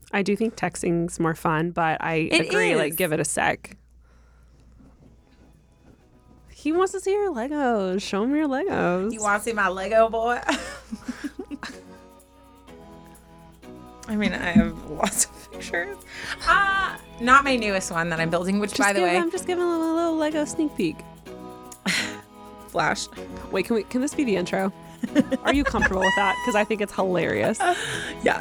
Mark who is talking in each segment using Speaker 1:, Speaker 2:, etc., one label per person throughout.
Speaker 1: I do think texting's more fun, but I
Speaker 2: It
Speaker 1: agree.
Speaker 2: is.
Speaker 1: Like, give it a sec. He wants to see your Legos. Show him your Legos.
Speaker 2: You want to see my Lego boy? I mean, I have lots of pictures. Not my newest one that I'm building, which, by the way,
Speaker 1: I'm just giving him a little Lego sneak peek.
Speaker 2: Flash.
Speaker 1: Wait, can this be the intro? Are you comfortable with that? Because I think it's hilarious.
Speaker 2: Yeah.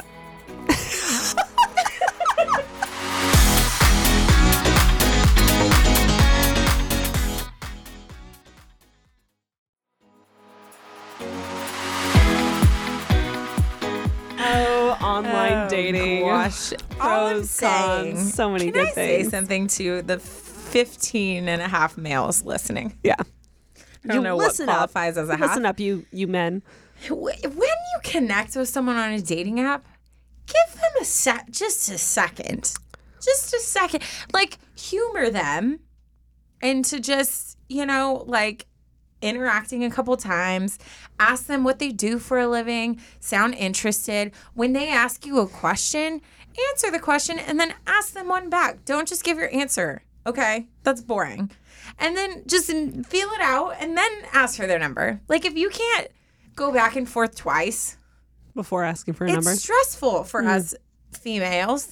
Speaker 1: Online dating.
Speaker 2: Gosh. All I'm
Speaker 1: Pros,
Speaker 2: saying,
Speaker 1: cons, so many
Speaker 2: can
Speaker 1: good
Speaker 2: I say
Speaker 1: things.
Speaker 2: something to the 15 and a half males listening?
Speaker 1: Yeah.
Speaker 2: I don't know what qualifies as a half.
Speaker 1: Listen up, you men.
Speaker 2: When you connect with someone on a dating app, give them just a second. Just a second. Like, humor them into just, like, interacting a couple times. Ask them what they do for a living. Sound interested. When they ask you a question, answer the question and then ask them one back. Don't just give your answer. Okay? That's boring. And then just feel it out and then ask for their number. Like, if you can't go back and forth twice
Speaker 1: Before asking for a
Speaker 2: it's
Speaker 1: number.
Speaker 2: stressful for us females.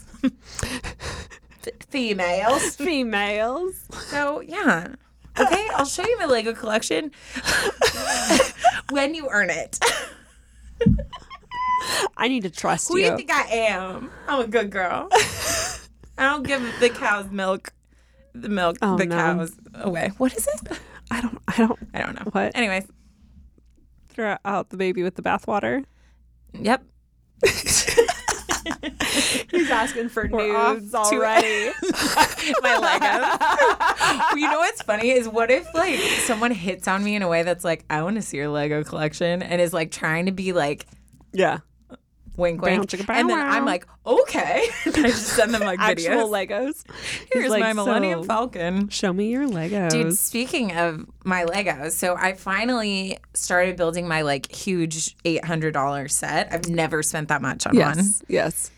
Speaker 2: Females. So, yeah. Okay, I'll show you my Lego collection when you earn it.
Speaker 1: I need to trust
Speaker 2: Who do
Speaker 1: you.
Speaker 2: you think I am? I'm a good girl. I don't give the cows milk. The cows away. What is it?
Speaker 1: I don't
Speaker 2: know.
Speaker 1: What?
Speaker 2: Anyways.
Speaker 1: Throw out the baby with the bathwater.
Speaker 2: Yep.
Speaker 1: He's asking for
Speaker 2: We're
Speaker 1: nudes
Speaker 2: off to
Speaker 1: already.
Speaker 2: My Legos. You know what's funny is what if like someone hits on me in a way that's like, I want to see your Lego collection and is like trying to be like
Speaker 1: Yeah.
Speaker 2: wink
Speaker 1: Bow,
Speaker 2: wink.
Speaker 1: chicka, bow,
Speaker 2: And then
Speaker 1: wow.
Speaker 2: I'm like, okay. I just send them like
Speaker 1: Actual
Speaker 2: videos.
Speaker 1: Legos.
Speaker 2: Here's
Speaker 1: He's like,
Speaker 2: my Millennium
Speaker 1: "So,
Speaker 2: Falcon.
Speaker 1: Show me your Legos.
Speaker 2: Dude, speaking of my Legos, so I finally started building my like huge $800 set. I've never spent that much on one.
Speaker 1: Yes.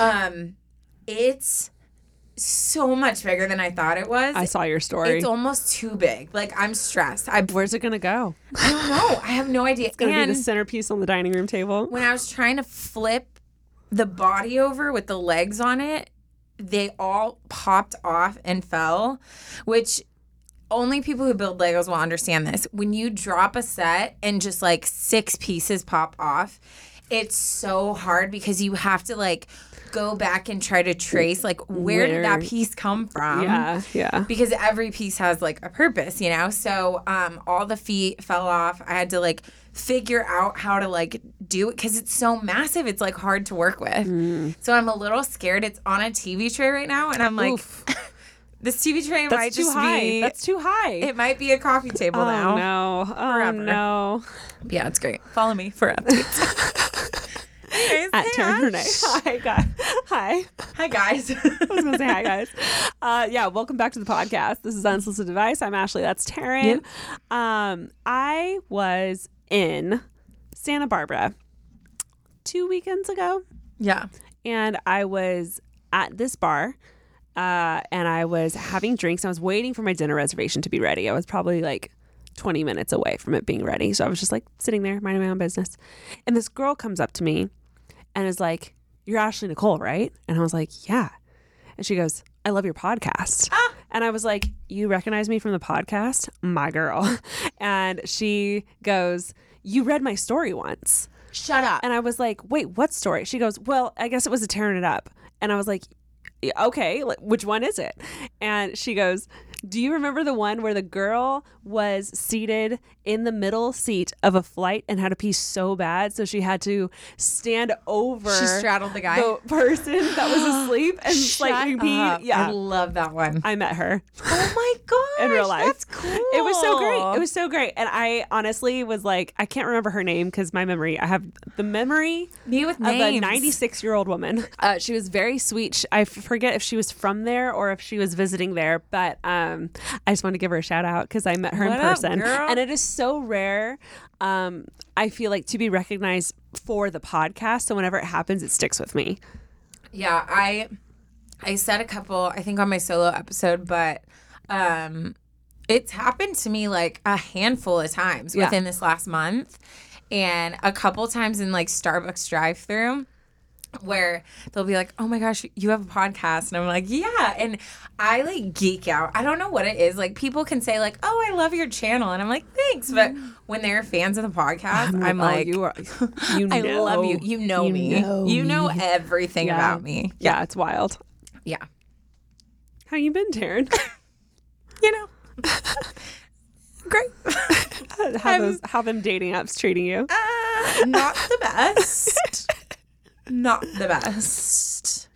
Speaker 2: It's so much bigger than I thought it was.
Speaker 1: I saw your story.
Speaker 2: It's almost too big. Like, I'm stressed.
Speaker 1: Where's it going to go?
Speaker 2: I don't know. I have no idea.
Speaker 1: It's going to be the centerpiece on the dining room table.
Speaker 2: When I was trying to flip the body over with the legs on it, they all popped off and fell, which only people who build Legos will understand this. When you drop a set and just like 6 pieces pop off, it's so hard because you have to like go back and try to trace like where did that piece come from?
Speaker 1: Yeah.
Speaker 2: Because every piece has like a purpose, So all the feet fell off. I had to like figure out how to like do it because it's so massive. It's like hard to work with. So I'm a little scared. It's on a TV tray right now, and I'm like, this TV tray might just be.
Speaker 1: That's too high.
Speaker 2: It might be a coffee table now.
Speaker 1: No. Oh
Speaker 2: Forever.
Speaker 1: no.
Speaker 2: Yeah, it's great. Follow me for updates. Anyways,
Speaker 1: At
Speaker 2: hey,
Speaker 1: Taryn Renee.
Speaker 2: Ash.
Speaker 1: Hi, guys. Hi.
Speaker 2: Hi, guys.
Speaker 1: I was going to say hi, guys. Yeah, welcome back to the podcast. This is Unsolicited Advice. I'm Ashley. That's Taryn.
Speaker 2: Yep.
Speaker 1: I was in Santa Barbara 2 weekends ago,
Speaker 2: Yeah.
Speaker 1: and I was at this bar, and I was having drinks. I was waiting for my dinner reservation to be ready. I was probably like 20 minutes away from it being ready. So I was just like sitting there, minding my own business. And this girl comes up to me and is like, "You're Ashley Nicole, right?" And I was like, "Yeah." And she goes, "I love your podcast." And I was like, "You recognize me from the podcast?" My girl. And she goes, "You read my story once."
Speaker 2: Shut up.
Speaker 1: And I was like, "Wait, what story?" She goes, "Well, I guess it was a Tearing It Up." And I was like, "Okay, which one is it?" And she goes, "Do you remember the one where the girl was seated in the middle seat of a flight and had to pee so bad, so she had to stand over
Speaker 2: She straddled the guy?
Speaker 1: the person that was asleep and like pee?"
Speaker 2: Up.
Speaker 1: Yeah,
Speaker 2: I love that one.
Speaker 1: I met her
Speaker 2: Oh my gosh.
Speaker 1: in real life.
Speaker 2: That's cool.
Speaker 1: It was so great. It was so great. And I honestly was like, I can't remember her name because I have the memory
Speaker 2: Me with
Speaker 1: of a
Speaker 2: names.
Speaker 1: 96-year-old woman. She was very sweet. I forget if she was from there or if she was visiting there, but I just want to give her a shout out because I met her
Speaker 2: What
Speaker 1: in
Speaker 2: up,
Speaker 1: person.
Speaker 2: girl?
Speaker 1: And it is so rare, I feel like, to be recognized for the podcast. So whenever it happens, it sticks with me.
Speaker 2: Yeah, I said a couple, I think on my solo episode, but it's happened to me like a handful of times within this last month, and a couple times in like Starbucks drive-thru where they'll be like, oh my gosh, you have a podcast. And I'm like, yeah. And I like geek out. I don't know what it is. Like people can say like, oh, I love your channel. And I'm like, thanks. But when they're fans of the podcast, I'm like, I love you. You know me. You know everything about me.
Speaker 1: Yeah, it's wild.
Speaker 2: Yeah.
Speaker 1: How you been, Taryn?
Speaker 2: You know. Great.
Speaker 1: How them dating apps treating you?
Speaker 2: Not the best. Not the best.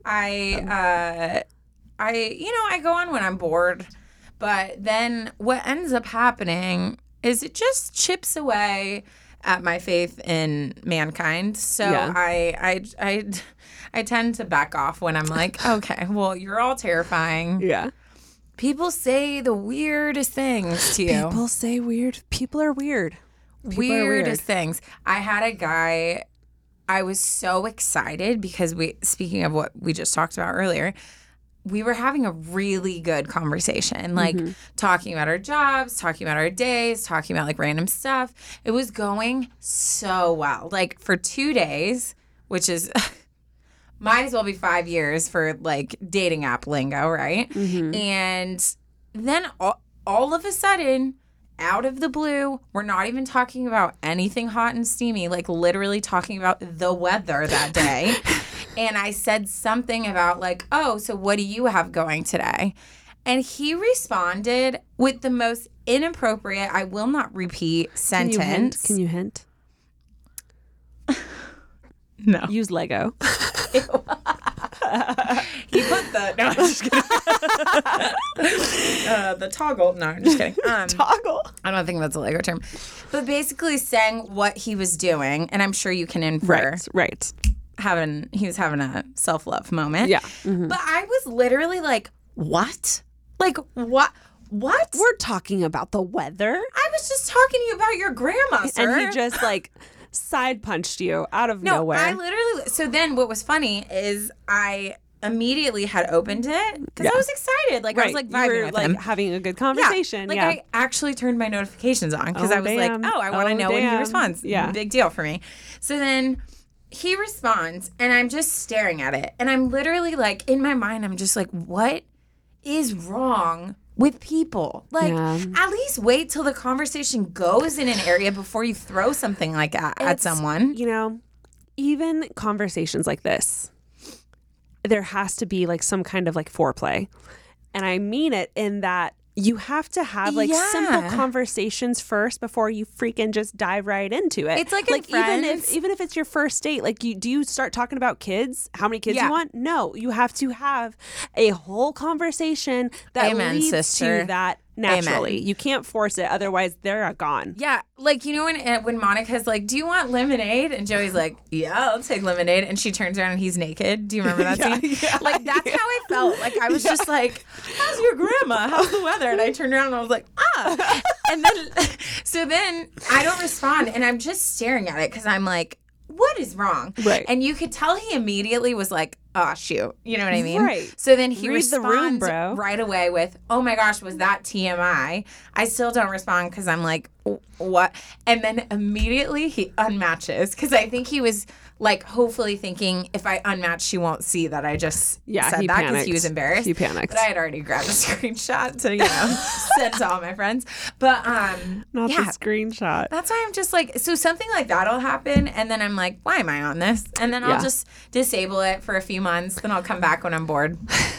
Speaker 2: I go on when I'm bored, but then what ends up happening is it just chips away at my faith in mankind. So I tend to back off when I'm like, okay, well, you're all terrifying.
Speaker 1: Yeah.
Speaker 2: People say the weirdest things to you.
Speaker 1: People say weird. People are weird.
Speaker 2: Weirdest things. I had a guy. I was so excited because speaking of what we just talked about earlier, we were having a really good conversation, like talking about our jobs, talking about our days, talking about like random stuff. It was going so well. Like for 2 days, which is might as well be 5 years for like dating app lingo, right? And then all of a sudden, out of the blue, we're not even talking about anything hot and steamy, like literally talking about the weather that day. And I said something about like, oh, so what do you have going today? And he responded with the most inappropriate, I will not repeat sentence.
Speaker 1: Can you hint?
Speaker 2: No.
Speaker 1: Use Lego.
Speaker 2: He put the, no, I'm just kidding. The toggle, no, I'm just kidding.
Speaker 1: Toggle.
Speaker 2: I don't think that's a Lego term. But basically saying what he was doing, and I'm sure you can infer.
Speaker 1: Right.
Speaker 2: He was having a self-love moment.
Speaker 1: Yeah.
Speaker 2: But I was literally like, what? Like, what? What?
Speaker 1: We're talking about the weather.
Speaker 2: I was just talking to you about your grandma, sir.
Speaker 1: And he just like side punched you out of nowhere.
Speaker 2: I literally, so then what was funny is I immediately had opened it because I was excited. Like I was like vibing with him.
Speaker 1: Having a good conversation.
Speaker 2: Yeah. Like I actually turned my notifications on because I was like, oh, I want to know when he responds.
Speaker 1: Yeah.
Speaker 2: Big deal for me. So then he responds and I'm just staring at it. And I'm literally like, in my mind, I'm just like, what is wrong with people? Like, at least wait till the conversation goes in an area before you throw something like that at someone.
Speaker 1: You know, even conversations like this, there has to be like some kind of like foreplay. And I mean it in that you have to have like simple conversations first before you freaking just dive right into it.
Speaker 2: It's like
Speaker 1: even if it's your first date, like do you start talking about kids? How many kids you want? No, you have to have a whole conversation that leads to that naturally. You can't force it, otherwise they're gone.
Speaker 2: Yeah, like you know when Monica's like, "Do you want lemonade?" and Joey's like, "Yeah, I'll take lemonade," and she turns around and he's naked. Do you remember that scene? Yeah, like that's how I felt. Like I was just like, "How's your grandma? How's the weather?" And I turned around and I was like, "Ah," and then I don't respond, and I'm just staring at it because I'm like, what is wrong?
Speaker 1: Right.
Speaker 2: And you could tell he immediately was like, oh, shoot. You know what I mean?
Speaker 1: Right.
Speaker 2: So then he
Speaker 1: Read the room,
Speaker 2: responds
Speaker 1: bro.
Speaker 2: right away with, oh my gosh, was that TMI? I still don't respond because I'm like, what? And then immediately he unmatches because I think he was like hopefully thinking if I unmatch, she won't see that I just said that because he was embarrassed.
Speaker 1: He panicked.
Speaker 2: But I had already grabbed a screenshot to, send to all my friends. But
Speaker 1: not the screenshot.
Speaker 2: That's why I'm just like, so something like that'll happen. And then I'm like, why am I on this? And then I'll just disable it for a few months. Then I'll come back when I'm bored.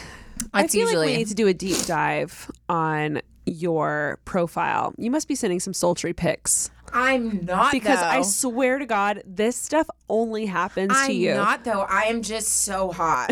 Speaker 1: I feel like we need to do a deep dive on your profile. You must be sending some sultry pics.
Speaker 2: I'm not,
Speaker 1: because
Speaker 2: though.
Speaker 1: I swear to God, this stuff only happens to you.
Speaker 2: I'm not, though. I am just so hot.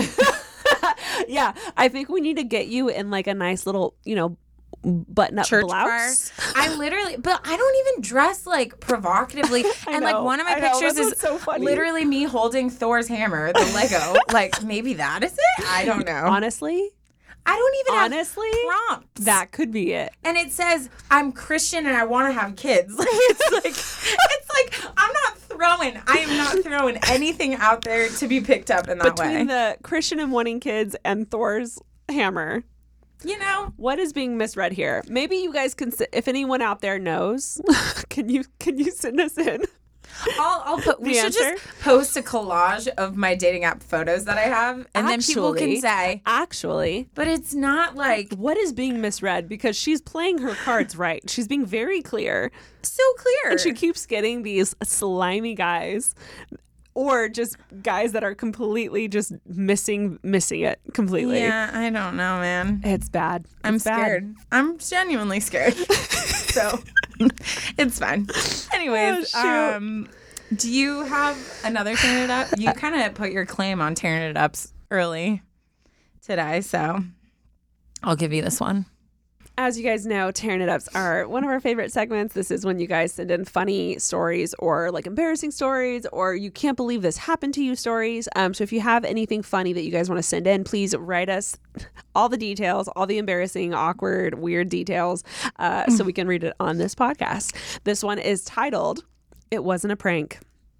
Speaker 1: Yeah, I think we need to get you in like a nice little, button-up
Speaker 2: church
Speaker 1: blouse.
Speaker 2: Bar. I literally, but I don't even dress like provocatively. And like one of my pictures is
Speaker 1: so funny.
Speaker 2: Literally me holding Thor's hammer, the Lego. Like maybe that is it. I don't know.
Speaker 1: Honestly,
Speaker 2: I don't even have prompts.
Speaker 1: That could be it.
Speaker 2: And it says I'm Christian and I want to have kids. Like it's like I'm not throwing. I am not throwing anything out there to be picked up in that way.
Speaker 1: Between the Christian and wanting kids and Thor's hammer,
Speaker 2: you know,
Speaker 1: what is being misread here? Maybe you guys can, if anyone out there knows, can you send us in?
Speaker 2: I'll put. We should just post a collage of my dating app photos that I have, and then people can say,
Speaker 1: actually.
Speaker 2: But it's not like
Speaker 1: what is being misread, because she's playing her cards right. She's being very clear,
Speaker 2: so clear,
Speaker 1: and she keeps getting these slimy guys, or just guys that are completely just missing it completely.
Speaker 2: Yeah, I don't know, man.
Speaker 1: It's bad.
Speaker 2: I'm scared. I'm genuinely scared. So it's fine. Anyways, do you have another tearing it up? You kind of put your claim on tearing it up early today, so I'll give you this one.
Speaker 1: As you guys know, Tearing It Ups are one of our favorite segments. This is when you guys send in funny stories or like embarrassing stories or you can't believe this happened to you stories. So if you have anything funny that you guys want to send in, please write us all the details, all the embarrassing, awkward, weird details so we can read it on this podcast. This one is titled, "It Wasn't a Prank."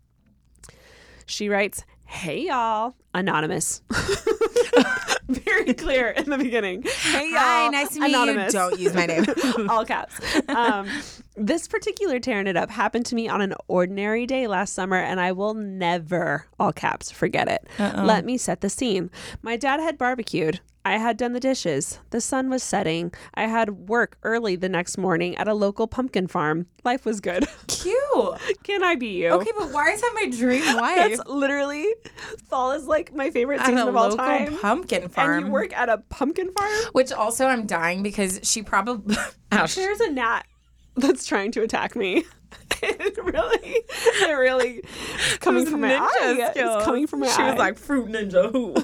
Speaker 1: She writes, "Hey y'all," anonymous. Very clear in the beginning. Hey y'all.
Speaker 2: Hi, nice to meet
Speaker 1: anonymous.
Speaker 2: you. Don't use my name.
Speaker 1: All caps. This particular Tearing It Up happened to me on an ordinary day last summer, and I will never, all caps, forget it. Let me set the scene. My dad had barbecued. I had done the dishes. The sun was setting. I had work early the next morning at a local pumpkin farm. Life was good.
Speaker 2: Cute.
Speaker 1: Can I be you?
Speaker 2: Okay, but why is that my dream wife?
Speaker 1: That's literally, fall is like my favorite season of all time.
Speaker 2: At a local pumpkin farm.
Speaker 1: And you work at a pumpkin farm?
Speaker 2: Which also I'm dying because she probably...
Speaker 1: There's a gnat that's trying to attack me. It really is coming from my eye. It's coming from my eye.
Speaker 2: She was like, "Fruit ninja who?"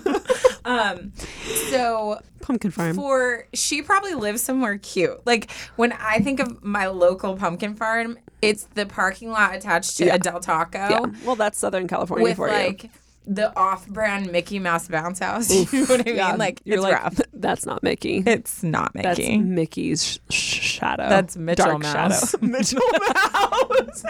Speaker 2: So
Speaker 1: pumpkin farm.
Speaker 2: She probably lives somewhere cute. Like when I think of my local pumpkin farm, it's the parking lot attached to a Del Taco.
Speaker 1: Yeah. Well, that's Southern California
Speaker 2: with
Speaker 1: for
Speaker 2: like
Speaker 1: you.
Speaker 2: The off-brand Mickey Mouse bounce house. You know what I mean?
Speaker 1: Yeah,
Speaker 2: Like
Speaker 1: you're
Speaker 2: it's
Speaker 1: like,
Speaker 2: rough.
Speaker 1: That's not Mickey.
Speaker 2: It's not
Speaker 1: That's
Speaker 2: Mickey.
Speaker 1: Mickey's shadow.
Speaker 2: That's Mitchell
Speaker 1: Dark
Speaker 2: Mouse.
Speaker 1: Shadow. Mitchell Mouse.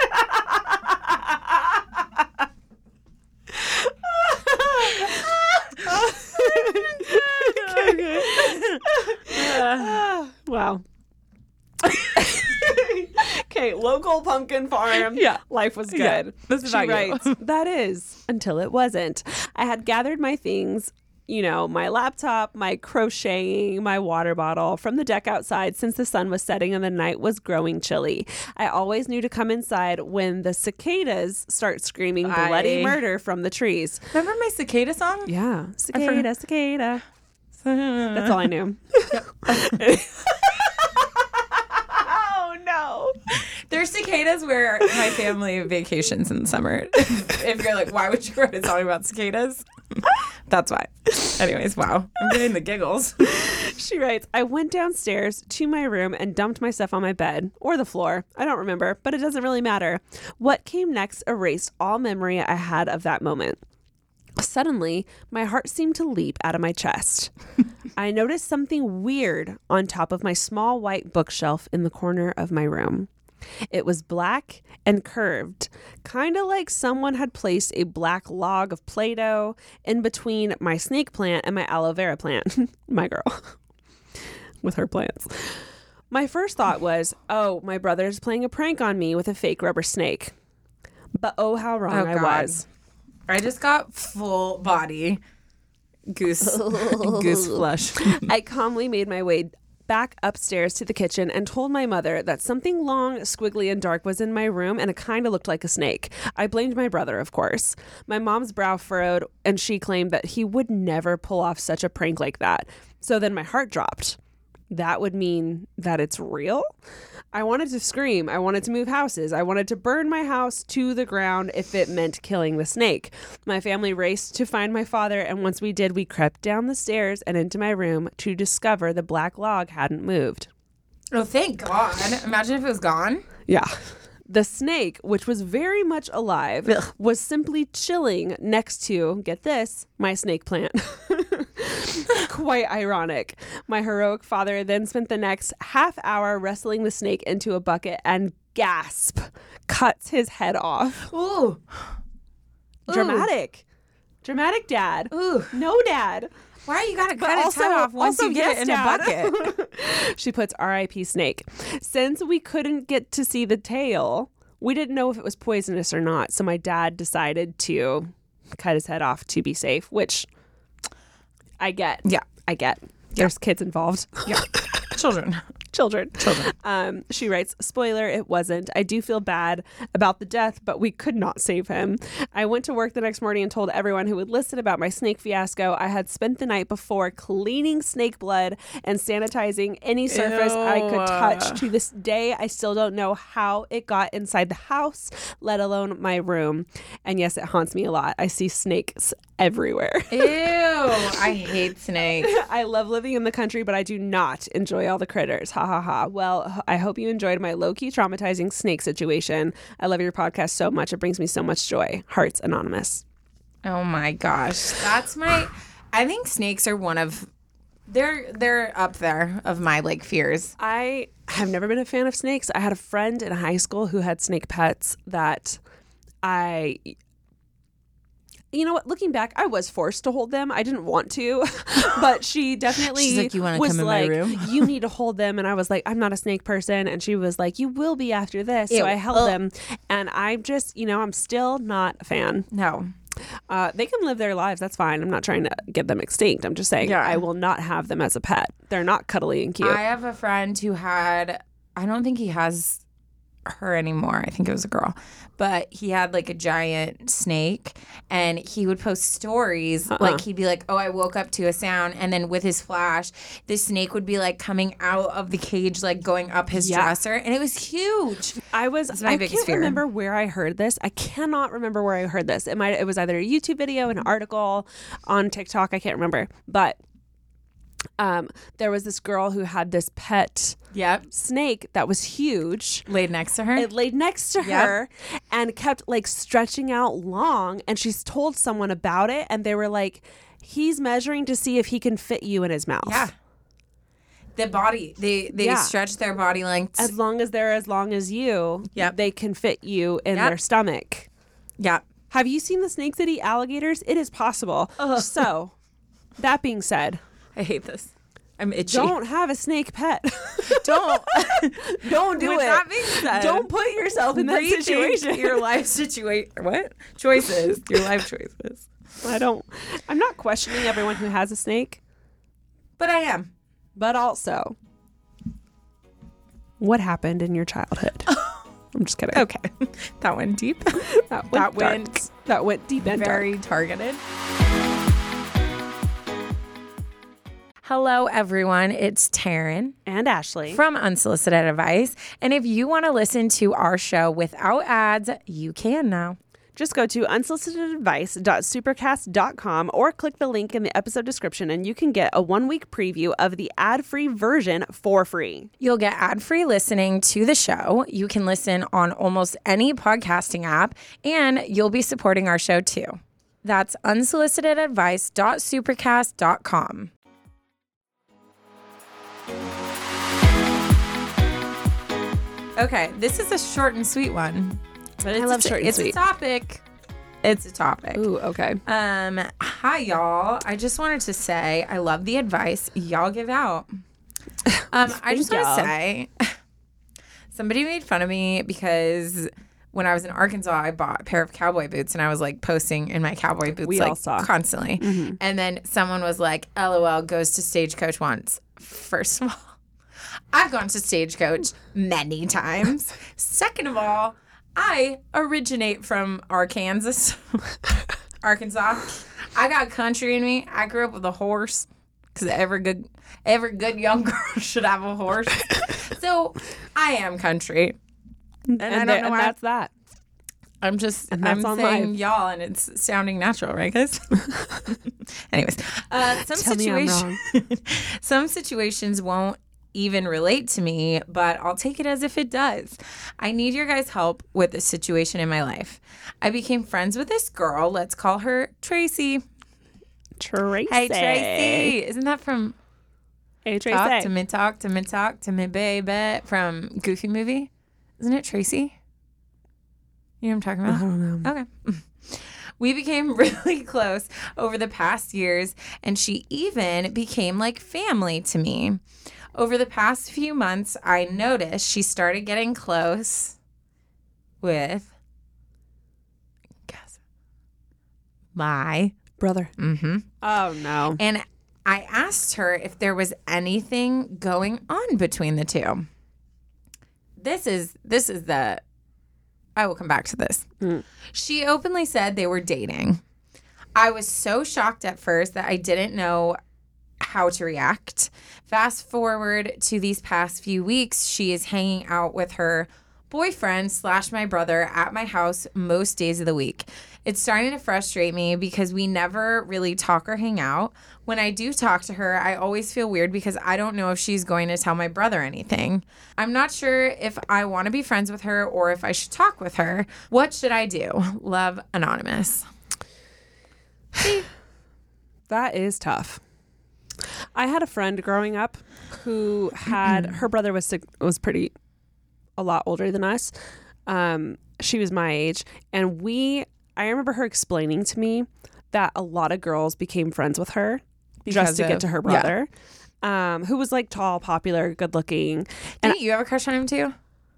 Speaker 1: Wow. Okay, local pumpkin farm.
Speaker 2: Yeah.
Speaker 1: Life was good.
Speaker 2: Yeah, this is
Speaker 1: She
Speaker 2: about you.
Speaker 1: writes, that is, until it wasn't. I had gathered my things, you know, my laptop, my crocheting, my water bottle from the deck outside since the sun was setting and the night was growing chilly. I always knew to come inside when the cicadas start screaming bloody murder from the trees.
Speaker 2: Remember my cicada song?
Speaker 1: Yeah. Cicada, cicada. That's all I knew. Oh, no.
Speaker 2: There's cicadas where my family vacations in the summer. If you're like, why would you write a song about cicadas? That's why. Anyways, wow. I'm getting the giggles.
Speaker 1: She writes, I went downstairs to my room and dumped my stuff on my bed or the floor. I don't remember, but it doesn't really matter. What came next erased all memory I had of that moment. Suddenly, my heart seemed to leap out of my chest. I noticed something weird on top of my small white bookshelf in the corner of my room. It was black and curved, kind of like someone had placed a black log of Play-Doh in between my snake plant and my aloe vera plant. My girl. With her plants. My first thought was, oh, my brother's playing a prank on me with a fake rubber snake. But oh, how wrong I was.
Speaker 2: I just got full body goose flush.
Speaker 1: I calmly made my way back upstairs to the kitchen and told my mother that something long, squiggly, and dark was in my room and it kind of looked like a snake. I blamed my brother, of course. My mom's brow furrowed and she claimed that he would never pull off such a prank like that. So then my heart dropped. That would mean that it's real? I wanted to scream. I wanted to move houses. I wanted to burn my house to the ground if it meant killing the snake. My family raced to find my father, and once we did, we crept down the stairs and into my room to discover the black log hadn't moved.
Speaker 2: Oh, thank God. Imagine if it was gone.
Speaker 1: Yeah. The snake, which was very much alive, was simply chilling next to, get this, my snake plant. Quite ironic. My heroic father then spent the next half hour wrestling the snake into a bucket and gasp, cuts his head off.
Speaker 2: Ooh.
Speaker 1: Dramatic. Dramatic dad.
Speaker 2: Ooh.
Speaker 1: No dad.
Speaker 2: Why you gotta cut his head off once you get it in a bucket?
Speaker 1: She puts R.I.P. snake. Since we couldn't get to see the tail, we didn't know if it was poisonous or not. So my dad decided to cut his head off to be safe, which I get.
Speaker 2: Yeah.
Speaker 1: I get. There's kids involved.
Speaker 2: Yeah. Children.
Speaker 1: She writes, spoiler, it wasn't. I do feel bad about the death, but we could not save him. I went to work the next morning and told everyone who would listen about my snake fiasco. I had spent the night before cleaning snake blood and sanitizing any surface I could touch. To this day, I still don't know how it got inside the house, let alone my room. And yes, it haunts me a lot. I see snakes everywhere.
Speaker 2: Ew. I hate snakes.
Speaker 1: I love living in the country, but I do not enjoy all the critters. Ha ha ha. Well, I hope you enjoyed my low-key traumatizing snake situation. I love your podcast so much. It brings me so much joy. Hearts Anonymous.
Speaker 2: Oh my gosh. I think snakes are one of they're up there of my like fears.
Speaker 1: I have never been a fan of snakes. I had a friend in high school who had snake pets that you know what? Looking back, I was forced to hold them. I didn't want to, but she definitely
Speaker 2: She's like, you want to
Speaker 1: was
Speaker 2: come in
Speaker 1: like,
Speaker 2: my room?
Speaker 1: You need to hold them. And I was like, I'm not a snake person. And she was like, you will be after this.
Speaker 2: Ew.
Speaker 1: So I held them. And I'm just, I'm still not a fan.
Speaker 2: No.
Speaker 1: They can live their lives. That's fine. I'm not trying to get them extinct. I'm just saying I will not have them as a pet. They're not cuddly and cute.
Speaker 2: I have a friend who I don't think he has her anymore. I think it was a girl, but he had like a giant snake and he would post stories. Like he'd be like, oh, I woke up to a sound. And then with his flash, this snake would be like coming out of the cage, like going up his dresser. And it was huge.
Speaker 1: I
Speaker 2: my biggest fear.
Speaker 1: remember where I heard this. I cannot remember where I heard this. It was either a YouTube video, an article on TikTok. I can't remember, but there was this girl who had this pet snake that was huge.
Speaker 2: Laid next to her?
Speaker 1: It laid next to her and kept like stretching out long. And she's told someone about it. And they were like, he's measuring to see if he can fit you in his mouth.
Speaker 2: Yeah. The body, they stretch their body lengths.
Speaker 1: As long as they're as long as you, they can fit you in their stomach.
Speaker 2: Yeah.
Speaker 1: Have you seen the snakes that eat alligators? It is possible. So, that being said,
Speaker 2: I hate this. I'm itchy.
Speaker 1: Don't have a snake pet.
Speaker 2: Don't do
Speaker 1: With
Speaker 2: it.
Speaker 1: that being said, don't put yourself in that situation.
Speaker 2: Your life situation. What? Choices. Your life choices.
Speaker 1: I'm not questioning everyone who has a snake.
Speaker 2: But I am.
Speaker 1: But also, what happened in your childhood? I'm just kidding.
Speaker 2: Okay. That went deep.
Speaker 1: That went deep and
Speaker 2: very
Speaker 1: dark.
Speaker 2: Targeted. Hello, everyone. It's Taryn
Speaker 1: and Ashley
Speaker 2: from Unsolicited Advice. And if you want to listen to our show without ads, you can now.
Speaker 1: Just go to unsolicitedadvice.supercast.com or click the link in the episode description and you can get a 1-week preview of the ad-free version for free.
Speaker 2: You'll get ad-free listening to the show. You can listen on almost any podcasting app and you'll be supporting our show too. That's unsolicitedadvice.supercast.com. Okay, this is a short and sweet one. But
Speaker 1: I love short and sweet.
Speaker 2: It's a topic. It's a topic.
Speaker 1: Ooh, okay.
Speaker 2: Hi, y'all. I just wanted to say I love the advice y'all give out. I just want to say somebody made fun of me because when I was in Arkansas, I bought a pair of cowboy boots and I was like posting in my cowboy boots
Speaker 1: We all saw.
Speaker 2: constantly. Mm-hmm. And then someone was like, LOL, goes to Stagecoach once. First of all, I've gone to Stagecoach many times. Second of all, I originate from Arkansas. I got country in me. I grew up with a horse because every good young girl should have a horse. So I am country. And I don't know why.
Speaker 1: That's that.
Speaker 2: I'm saying
Speaker 1: live.
Speaker 2: y'all, and it's sounding natural, right, guys? Anyways, some situations won't even relate to me, but I'll take it as if it does. I need your guys' help with a situation in my life. I became friends with this girl. Let's call her Tracy.
Speaker 1: Tracy.
Speaker 2: Hey, Tracy. Isn't that from
Speaker 1: Hey, Tracy.
Speaker 2: Talk to me, baby from Goofy movie? Isn't it Tracy? You know what I'm talking about?
Speaker 1: I don't know.
Speaker 2: Okay. We became really close over the past years, and she even became like family to me. Over the past few months, I noticed she started getting close with, guess, my
Speaker 1: Brother.
Speaker 2: mm-hmm.
Speaker 1: Oh, no.
Speaker 2: And I asked her if there was anything going on between the two. This is the, I will come back to this. She openly said they were dating. I was so shocked at first that I didn't know how to react. Fast forward to these past few weeks, she is hanging out with her boyfriend / my brother at my house most days of the week. It's starting to frustrate me because we never really talk or hang out. When I do talk to her, I always feel weird because I don't know if she's going to tell my brother anything. I'm not sure if I want to be friends with her or if I should talk with her. What should I do? Love, Anonymous.
Speaker 1: That is tough. I had a friend growing up who had her brother was pretty a lot older than us. She was my age, and I remember her explaining to me that a lot of girls became friends with her just to get to her brother, who was like tall, popular, good looking.
Speaker 2: Didn't you have a crush on him too?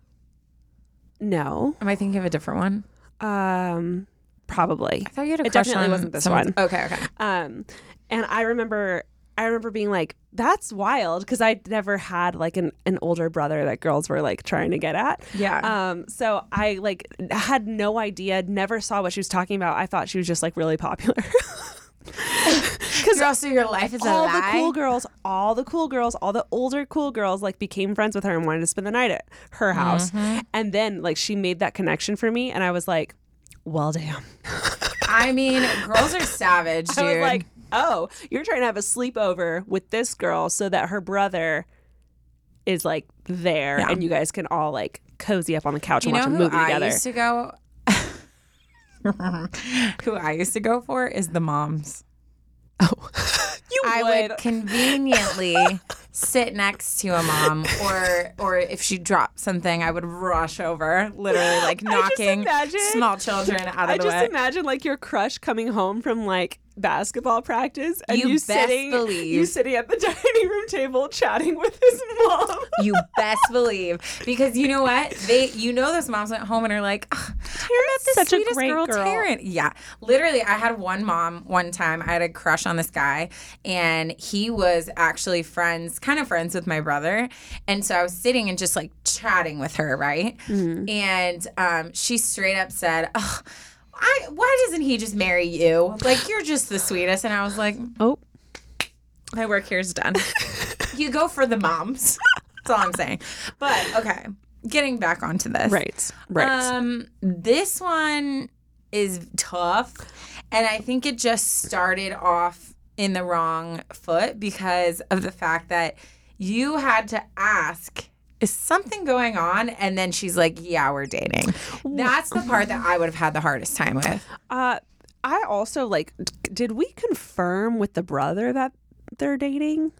Speaker 1: No.
Speaker 2: Am I thinking of a different one?
Speaker 1: Probably.
Speaker 2: I thought you had a
Speaker 1: It
Speaker 2: crush
Speaker 1: definitely
Speaker 2: on
Speaker 1: wasn't this
Speaker 2: someone.
Speaker 1: one.
Speaker 2: Okay.
Speaker 1: And I remember being like, that's wild, because I'd never had like an older brother that girls were like trying to get at.
Speaker 2: Yeah.
Speaker 1: So I like had no idea, never saw what she was talking about. I thought she was just like really popular.
Speaker 2: Because also your life is a
Speaker 1: all
Speaker 2: lie.
Speaker 1: the cool girls, all the older cool girls like became friends with her and wanted to spend the night at her house. And then like she made that connection for me, and I was like, well, damn.
Speaker 2: I mean, girls are savage, dude.
Speaker 1: I was like, oh, you're trying to have a sleepover with this girl so that her brother is like there, and you guys can all like cozy up on the couch and watch a movie together.
Speaker 2: Who I used to go for is the moms.
Speaker 1: Oh,
Speaker 2: I would conveniently sit next to a mom, or if she dropped something, I would rush over, literally like knocking small children out of the way.
Speaker 1: I just imagine like your crush coming home from like basketball practice, and you sitting at the dining room table chatting with his mom.
Speaker 2: You best believe, because you know what, those moms went home and are like, oh, I met the
Speaker 1: such
Speaker 2: sweetest
Speaker 1: a great girl.
Speaker 2: Taryn. Yeah, literally, I had one time. I had a crush on this guy, and he was actually kind of friends with my brother, and so I was sitting and just like chatting with her, right? Mm-hmm. And she straight up said, oh, why doesn't he just marry you? Like, you're just the sweetest. And I was like,
Speaker 1: oh,
Speaker 2: my work here is done. You go for the moms. That's all I'm saying. But, okay, getting back onto this.
Speaker 1: Right.
Speaker 2: This one is tough. And I think it just started off in the wrong foot because of the fact that you had to ask, is something going on? And then she's like, yeah, we're dating. That's the part that I would have had the hardest time with.
Speaker 1: I also like, did we confirm with the brother that they're dating?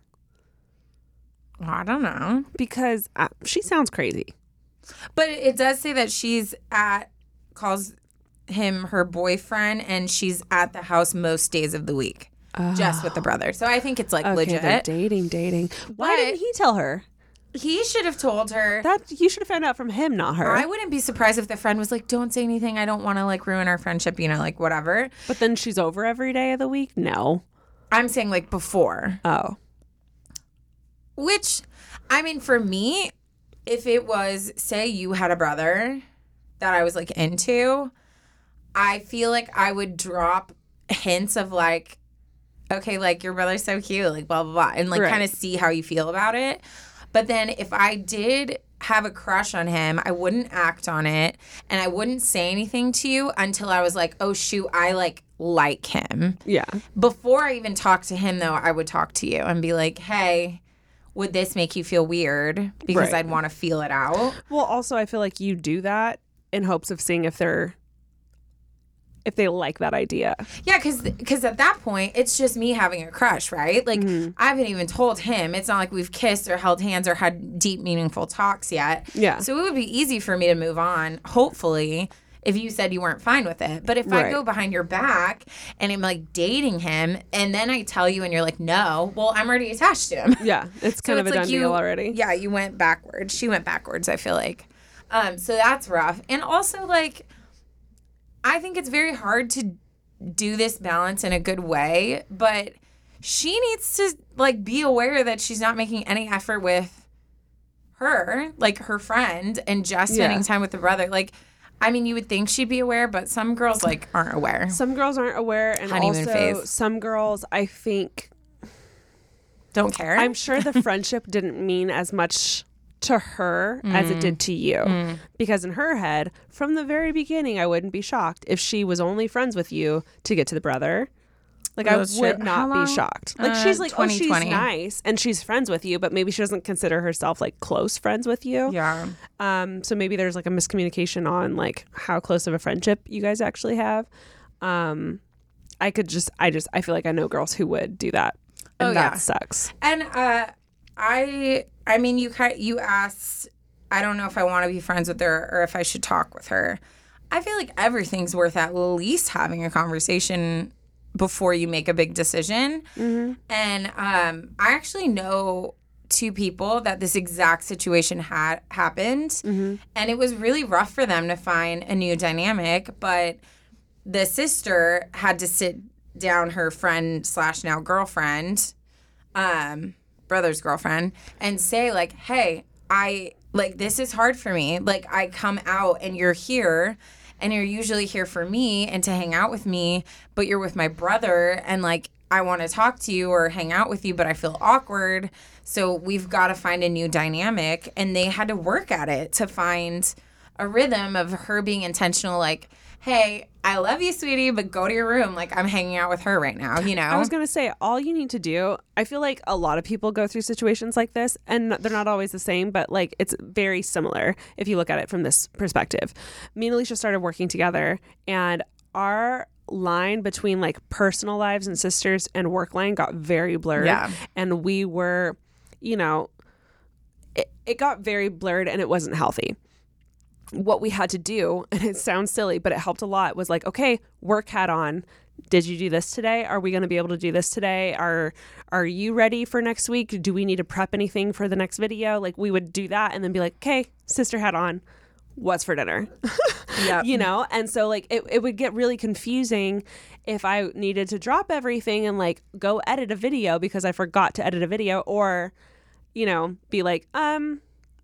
Speaker 2: I don't know.
Speaker 1: Because she sounds crazy.
Speaker 2: But it does say that calls him her boyfriend, and she's at the house most days of the week. Just with the brother. So I think it's like legit.
Speaker 1: They're dating. Why didn't he tell her?
Speaker 2: He should have told her.
Speaker 1: That you should have found out from him, not her.
Speaker 2: I wouldn't be surprised if the friend was like, don't say anything. I don't want to like ruin our friendship, like whatever.
Speaker 1: But then she's over every day of the week? No.
Speaker 2: I'm saying like before.
Speaker 1: Oh.
Speaker 2: Which, I mean, for me, if it was, say you had a brother that I was like into, I feel like I would drop hints of like, okay, like your brother's so cute, like blah, blah, blah. And like kind of see how you feel about it. But then if I did have a crush on him, I wouldn't act on it, and I wouldn't say anything to you until I was like, oh, shoot, I like him.
Speaker 1: Yeah.
Speaker 2: Before I even talk to him, though, I would talk to you and be like, hey, would this make you feel weird? Because I'd want to feel it out.
Speaker 1: Well, also, I feel like you do that in hopes of seeing if they're if they like that idea.
Speaker 2: Yeah, because at that point, it's just me having a crush, right? Like, I haven't even told him. It's not like we've kissed or held hands or had deep, meaningful talks yet.
Speaker 1: Yeah.
Speaker 2: So it would be easy for me to move on, hopefully, if you said you weren't fine with it. But if I go behind your back and I'm, like, dating him, and then I tell you and you're like, no, well, I'm already attached to him.
Speaker 1: Yeah, it's kind of a done deal already.
Speaker 2: Yeah, you went backwards. She went backwards, I feel like. So that's rough. And also, like, I think it's very hard to do this balance in a good way, but she needs to, like, be aware that she's not making any effort with her, like, her friend, and just spending time with the brother. Like, I mean, you would think she'd be aware, but some girls, like, aren't aware.
Speaker 1: Some girls aren't aware, and
Speaker 2: Honeymoon
Speaker 1: also
Speaker 2: phase.
Speaker 1: some girls, I think,
Speaker 2: don't care.
Speaker 1: I'm sure the friendship didn't mean as much to her as it did to you, because in her head, from the very beginning, I wouldn't be shocked if she was only friends with you to get to the brother. Like, I would not be shocked. Like, she's like, oh, she's nice and she's friends with you, but maybe she doesn't consider herself, like, close friends with you.
Speaker 2: Yeah.
Speaker 1: So maybe there's, like, a miscommunication on, like, how close of a friendship you guys actually have. I feel like I know girls who would do that, and that sucks.
Speaker 2: And I mean, you asked, I don't know if I want to be friends with her or if I should talk with her. I feel like everything's worth at least having a conversation before you make a big decision. Mm-hmm. And I actually know 2 people that this exact situation had happened. Mm-hmm. And it was really rough for them to find a new dynamic. But the sister had to sit down her friend / now girlfriend, brother's girlfriend, and say, like, hey, this is hard for me. Like, I come out and you're here and you're usually here for me and to hang out with me, but you're with my brother and, like, I want to talk to you or hang out with you, but I feel awkward. So we've got to find a new dynamic. And they had to work at it to find a rhythm of her being intentional, like, hey, I love you, sweetie, but go to your room. Like, I'm hanging out with her right now, you know?
Speaker 1: I was going to say, all you need to do, I feel like a lot of people go through situations like this, and they're not always the same, but, like, it's very similar if you look at it from this perspective. Me and Alicia started working together, and our line between, like, personal lives and sisters and work line got very blurred.
Speaker 2: Yeah.
Speaker 1: And we were, you know, it got very blurred, and it wasn't healthy. What we had to do, and it sounds silly, but it helped a lot, was like, okay, work hat on. Did you do this today? Are we going to be able to do this today? Are you ready for next week? Do we need to prep anything for the next video? Like, we would do that and then be like, okay, sister hat on. What's for dinner?
Speaker 2: Yeah.
Speaker 1: You know? And so, like, it would get really confusing if I needed to drop everything and, like, go edit a video because I forgot to edit a video, or, you know, be like, I'm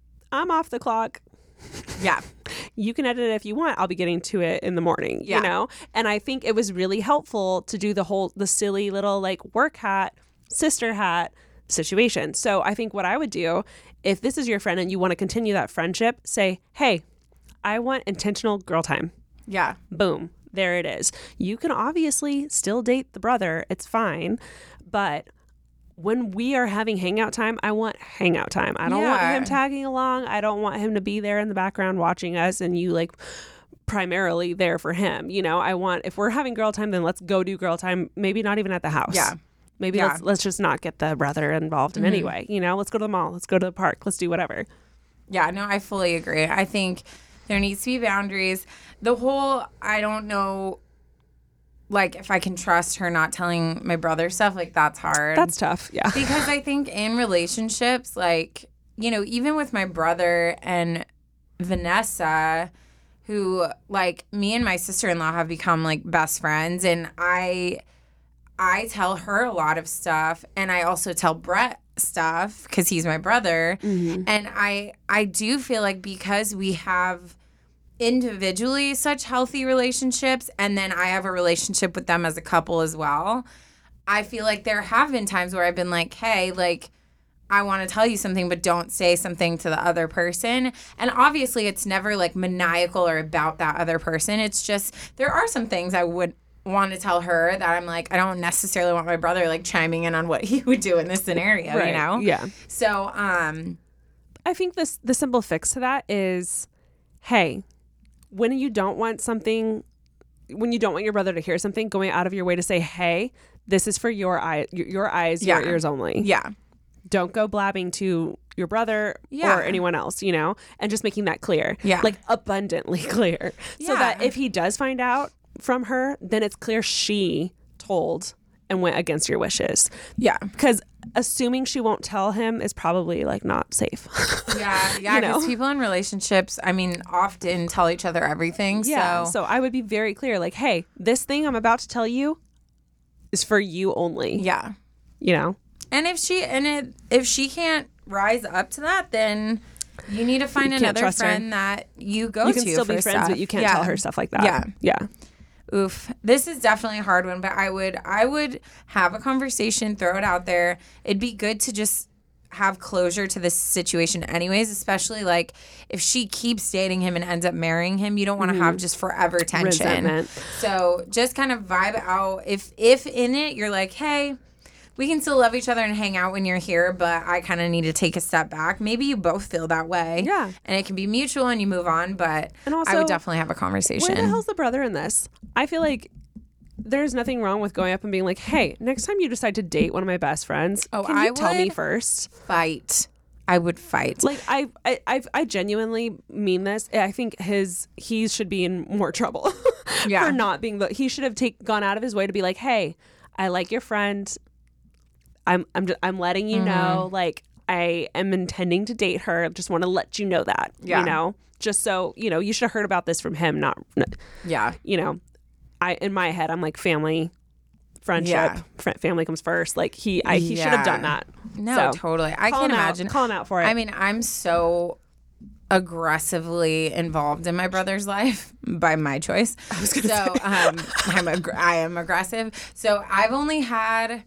Speaker 1: off the clock.
Speaker 2: Yeah.
Speaker 1: You can edit it if you want. I'll be getting to it in the morning,
Speaker 2: Yeah.
Speaker 1: you know? And I think it was really helpful to do the silly little, like, work hat, sister hat situation. So I think what I would do, if this is your friend and you want to continue that friendship, say, hey, I want intentional girl time.
Speaker 2: Yeah.
Speaker 1: Boom. There it is. You can obviously still date the brother. It's fine. But when we are having hangout time, I want hangout time. I don't want him tagging along. I don't want him to be there in the background watching us and you, like, primarily there for him. You know, I want, if we're having girl time, then let's go do girl time. Maybe not even at the house.
Speaker 2: Yeah.
Speaker 1: Maybe let's just not get the brother involved in any way. You know, let's go to the mall. Let's go to the park. Let's do whatever.
Speaker 2: Yeah, no, I fully agree. I think there needs to be boundaries. The whole, I don't know, like, if I can trust her not telling my brother stuff, like, that's hard.
Speaker 1: That's tough. Yeah.
Speaker 2: Because I think in relationships, like, you know, even with my brother and Vanessa, who, like, me and my sister-in-law have become, like, best friends, and I tell her a lot of stuff, and I also tell Brett stuff because he's my brother. Mm-hmm. And I do feel like because we have individually such healthy relationships, and then I have a relationship with them as a couple as well, I feel like there have been times where I've been like, hey, like, I want to tell you something, but don't say something to the other person. And obviously it's never, like, maniacal or about that other person. It's just there are some things I would want to tell her that I'm like, I don't necessarily want my brother, like, chiming in on what he would do in this scenario,
Speaker 1: right.
Speaker 2: You know?
Speaker 1: Yeah.
Speaker 2: So
Speaker 1: I think the simple fix to that is, hey, when you don't want something when you don't want your brother to hear something, going out of your way to say, hey, this is for your eyes, your ears only.
Speaker 2: Yeah.
Speaker 1: Don't go blabbing to your brother or anyone else, you know, and just making that clear.
Speaker 2: Yeah.
Speaker 1: Like abundantly clear. So that if he does find out from her, then it's clear she told and went against your wishes.
Speaker 2: Yeah.
Speaker 1: Because assuming she won't tell him is probably like not safe.
Speaker 2: Yeah.
Speaker 1: You know?
Speaker 2: Because people in relationships, I mean, often tell each other everything.
Speaker 1: Yeah.
Speaker 2: So
Speaker 1: So I would be very clear, like, hey, this thing I'm about to tell you is for you only.
Speaker 2: yeah.
Speaker 1: You know?
Speaker 2: And if she can't rise up to that, then you need to find another friend that you go to.
Speaker 1: You can still be
Speaker 2: for
Speaker 1: friends,
Speaker 2: stuff.
Speaker 1: but you can't tell her stuff like that.
Speaker 2: Yeah.
Speaker 1: Yeah.
Speaker 2: Oof. This is definitely a hard one, but I would have a conversation, throw it out there. It'd be good to just have closure to this situation anyways, especially like if she keeps dating him and ends up marrying him, you don't want to have just forever tension.
Speaker 1: Resentment.
Speaker 2: So just kind of vibe out. If in it you're like, hey, we can still love each other and hang out when you're here, but I kind of need to take a step back. Maybe you both feel that way.
Speaker 1: Yeah.
Speaker 2: And it can be mutual and you move on, but
Speaker 1: And also,
Speaker 2: I would definitely have a conversation.
Speaker 1: Where the hell's the brother in this? I feel like there's nothing wrong with going up and being like, hey, next time you decide to date one of my best friends, can you tell me first?
Speaker 2: Fight. I would fight.
Speaker 1: Like I genuinely mean this. I think he should be in more trouble for not being he should have gone out of his way to be like, hey, I like your friend. I'm letting you know, like, I am intending to date her. Just want to let you know that, you know, just so, you know, you should have heard about this from him. You know, in my head, I'm like family, friendship, family comes first. Like he should have done that.
Speaker 2: No, totally. I can't imagine.
Speaker 1: Calling out for it.
Speaker 2: I mean, I'm so aggressively involved in my brother's life by my choice. I was gonna say. I am aggressive. So I've only had.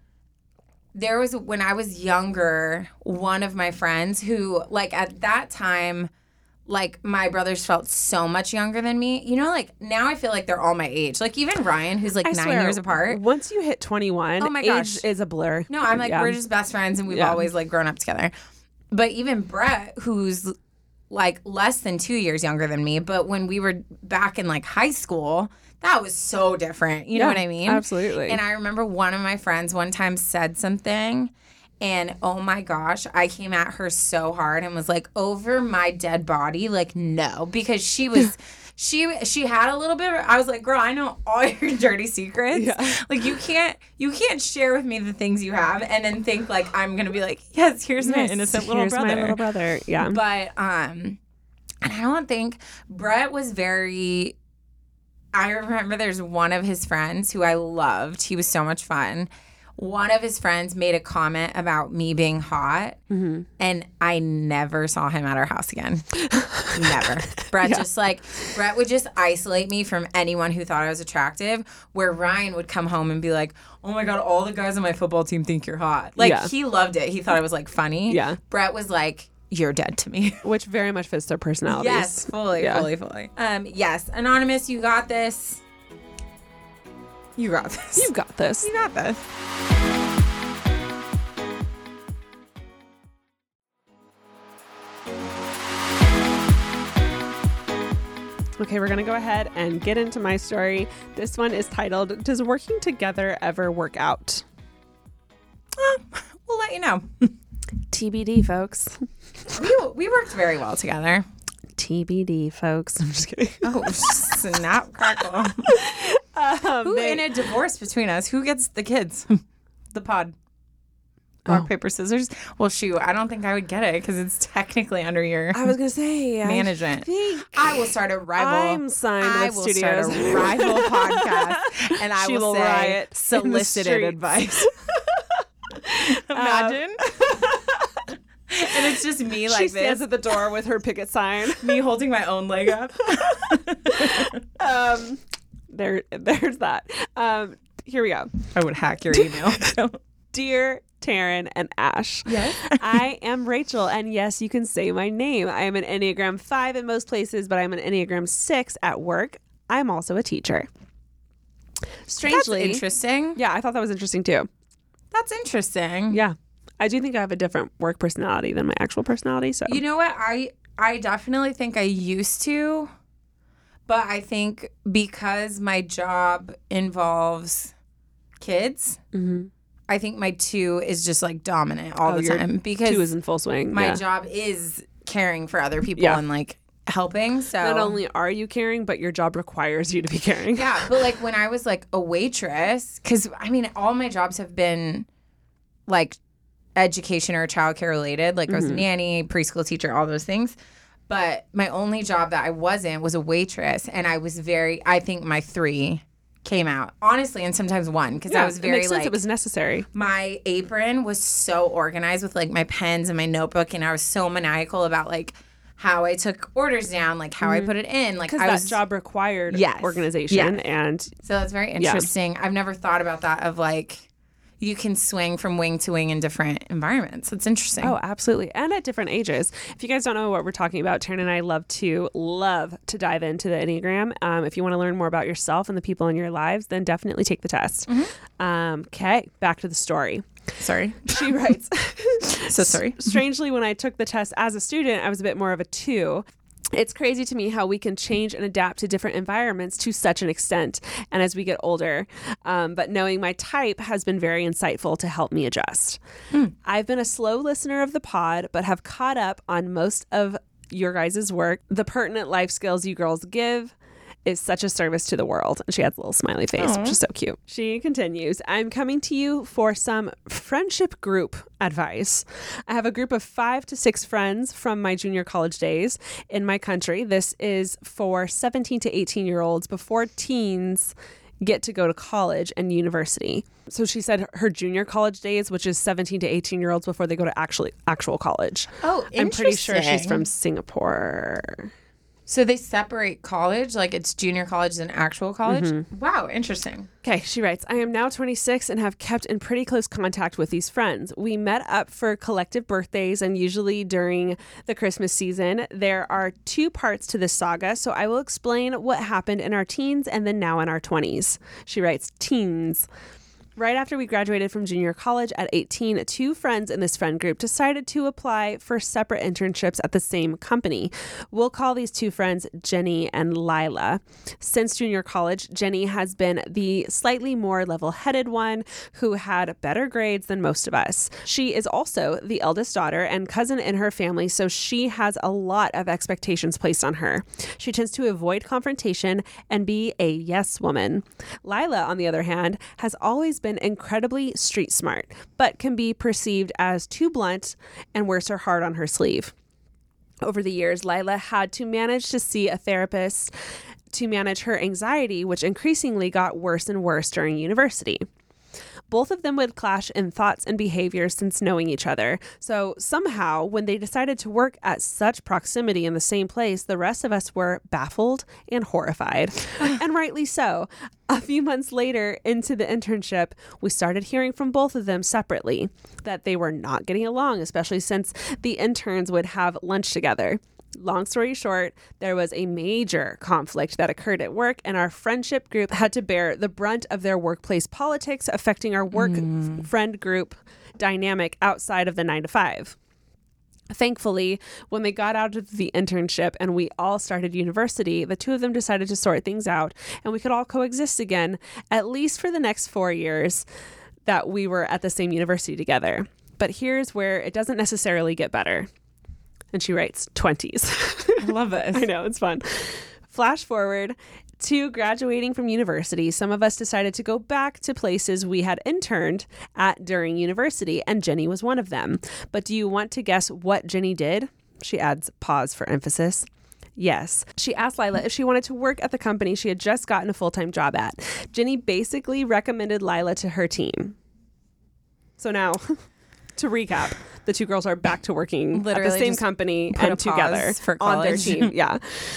Speaker 2: There was, when I was younger, one of my friends who, like, at that time, like, my brothers felt so much younger than me. You know, like, now I feel like they're all my age. Like, even Ryan, who's, like, 9 years apart.
Speaker 1: Once you hit 21,
Speaker 2: oh my gosh,
Speaker 1: age is a blur.
Speaker 2: No, I'm like, we're just best friends, and we've always, like, grown up together. But even Brett, who's, like, less than 2 years younger than me, but when we were back in, like, high school, that was so different. You know what I mean?
Speaker 1: Absolutely.
Speaker 2: And I remember one of my friends one time said something, and oh my gosh, I came at her so hard and was like, over my dead body, like, no, because she was she had a little bit of, I was like, girl, I know all your dirty secrets. Yeah. Like, you can't share with me the things you have and then think like I'm gonna be like, yes, here's my innocent little brother.
Speaker 1: My little brother. Yeah.
Speaker 2: But and I don't think Brett was very. I remember there's one of his friends who I loved. He was so much fun. One of his friends made a comment about me being hot, and I never saw him at our house again. Never. Brett would just isolate me from anyone who thought I was attractive, where Ryan would come home and be like, oh my God, all the guys on my football team think you're hot. Like, he loved it. He thought it was, like, funny.
Speaker 1: Yeah.
Speaker 2: Brett was like, you're dead to me.
Speaker 1: Which very much fits their personalities.
Speaker 2: Yes, fully. Yes, Anonymous, you got this. You got this.
Speaker 1: You got this.
Speaker 2: You got this.
Speaker 1: Okay, we're going to go ahead and get into my story. This one is titled, Does Working Together Ever Work Out?
Speaker 2: We'll let you know.
Speaker 1: TBD, folks.
Speaker 2: We worked very well together.
Speaker 1: TBD, folks. I'm just kidding.
Speaker 2: Oh, snap crackle. In a divorce between us, who gets the kids? The pod. Rock, paper, scissors. Well, shoot, I don't think I would get it because it's technically under your
Speaker 1: I was going to say
Speaker 2: management. I will start a rival.
Speaker 1: I'm signed with studios.
Speaker 2: Start a rival podcast, and I will say
Speaker 1: riot
Speaker 2: solicited advice. Imagine. And it's just me like
Speaker 1: she
Speaker 2: this.
Speaker 1: She stands at the door with her picket sign.
Speaker 2: Me holding my own leg up.
Speaker 1: There's that. Here we go.
Speaker 2: I would hack your email.
Speaker 1: Dear Taryn and Ash.
Speaker 2: Yes.
Speaker 1: I am Rachel, and yes, you can say my name. I am an Enneagram 5 in most places, but I'm an Enneagram 6 at work. I'm also a teacher. Strangely.
Speaker 2: That's interesting.
Speaker 1: Yeah, I thought that was interesting too.
Speaker 2: That's interesting.
Speaker 1: Yeah. I do think I have a different work personality than my actual personality. So
Speaker 2: you know what? I definitely think I used to, But I think because my job involves kids, I think my 2 is just like dominant all the time because
Speaker 1: 2 is in full swing.
Speaker 2: my job is caring for other people and like helping. So
Speaker 1: not only are you caring, but your job requires you to be caring.
Speaker 2: Yeah, but like when I was like a waitress, because I mean, all my jobs have been like education or childcare related. Like I was a nanny, preschool teacher, all those things. But my only job that I wasn't was a waitress. And I was I think my 3 came out. Honestly, and sometimes 1. Because I was very
Speaker 1: it makes sense.
Speaker 2: like,
Speaker 1: It was necessary.
Speaker 2: my apron was so organized with like my pens and my notebook. And I was so maniacal about like how I took orders down, like how I put it in. Like
Speaker 1: Because that job required organization. And
Speaker 2: so that's very interesting. I've never thought about that of like, you can swing from wing to wing in different environments. It's interesting.
Speaker 1: Oh, absolutely. And at different ages. If you guys don't know what we're talking about, Taryn and I love to dive into the Enneagram. If you want to learn more about yourself and the people in your lives, then definitely take the test. Okay, back to the story.
Speaker 2: Sorry.
Speaker 1: She writes,
Speaker 2: So sorry.
Speaker 1: Strangely, when I took the test as a student, I was a bit more of a 2. It's crazy to me how we can change and adapt to different environments to such an extent and as we get older. But knowing my type has been very insightful to help me adjust. I've been a slow listener of the pod, but have caught up on most of your guys' work. The pertinent life skills you girls give is such a service to the world. And she has a little smiley face, which is so cute. She continues, I'm coming to you for some friendship group advice. I have a group of 5 to 6 friends from my junior college days in my country. This is for 17 to 18-year-olds before teens get to go to college and university. So she said her junior college days, which is 17 to 18-year-olds before they go to actual college.
Speaker 2: Oh, interesting.
Speaker 1: I'm pretty sure she's from Singapore.
Speaker 2: So they separate college, like it's junior college and actual college? Wow, interesting.
Speaker 1: Okay, she writes, I am now 26 and have kept in pretty close contact with these friends. We met up for collective birthdays and usually during the Christmas season. There are 2 parts to this saga, so I will explain what happened in our teens and then now in our 20s. She writes, teens. Right after we graduated from junior college at 18, 2 friends in this friend group decided to apply for separate internships at the same company. We'll call these 2 friends Jenny and Lila. Since junior college, Jenny has been the slightly more level-headed one who had better grades than most of us. She is also the eldest daughter and cousin in her family, so she has a lot of expectations placed on her. She tends to avoid confrontation and be a yes woman. Lila, on the other hand, has always been incredibly street smart, but can be perceived as too blunt and wears her heart on her sleeve. Over the years, Lila had to manage to see a therapist to manage her anxiety, which increasingly got worse and worse during university. Both of them would clash in thoughts and behaviors since knowing each other. So somehow, when they decided to work at such proximity in the same place, the rest of us were baffled and horrified. And rightly so. A few months later into the internship, we started hearing from both of them separately that they were not getting along, especially since the interns would have lunch together. Long story short, there was a major conflict that occurred at work, and our friendship group had to bear the brunt of their workplace politics affecting our work friend group dynamic outside of the 9 to 5. Thankfully, when they got out of the internship and we all started university, the 2 of them decided to sort things out and we could all coexist again, at least for the next 4 years that we were at the same university together. But here's where it doesn't necessarily get better. And she writes, 20s.
Speaker 2: I love this.
Speaker 1: I know, it's fun. Flash forward to graduating from university, some of us decided to go back to places we had interned at during university, and Jenny was one of them. But do you want to guess what Jenny did? She adds pause for emphasis. Yes. She asked Lila if she wanted to work at the company she had just gotten a full-time job at. Jenny basically recommended Lila to her team. So now, to recap, the 2 girls are back to working at the same company and together on their team. Yeah.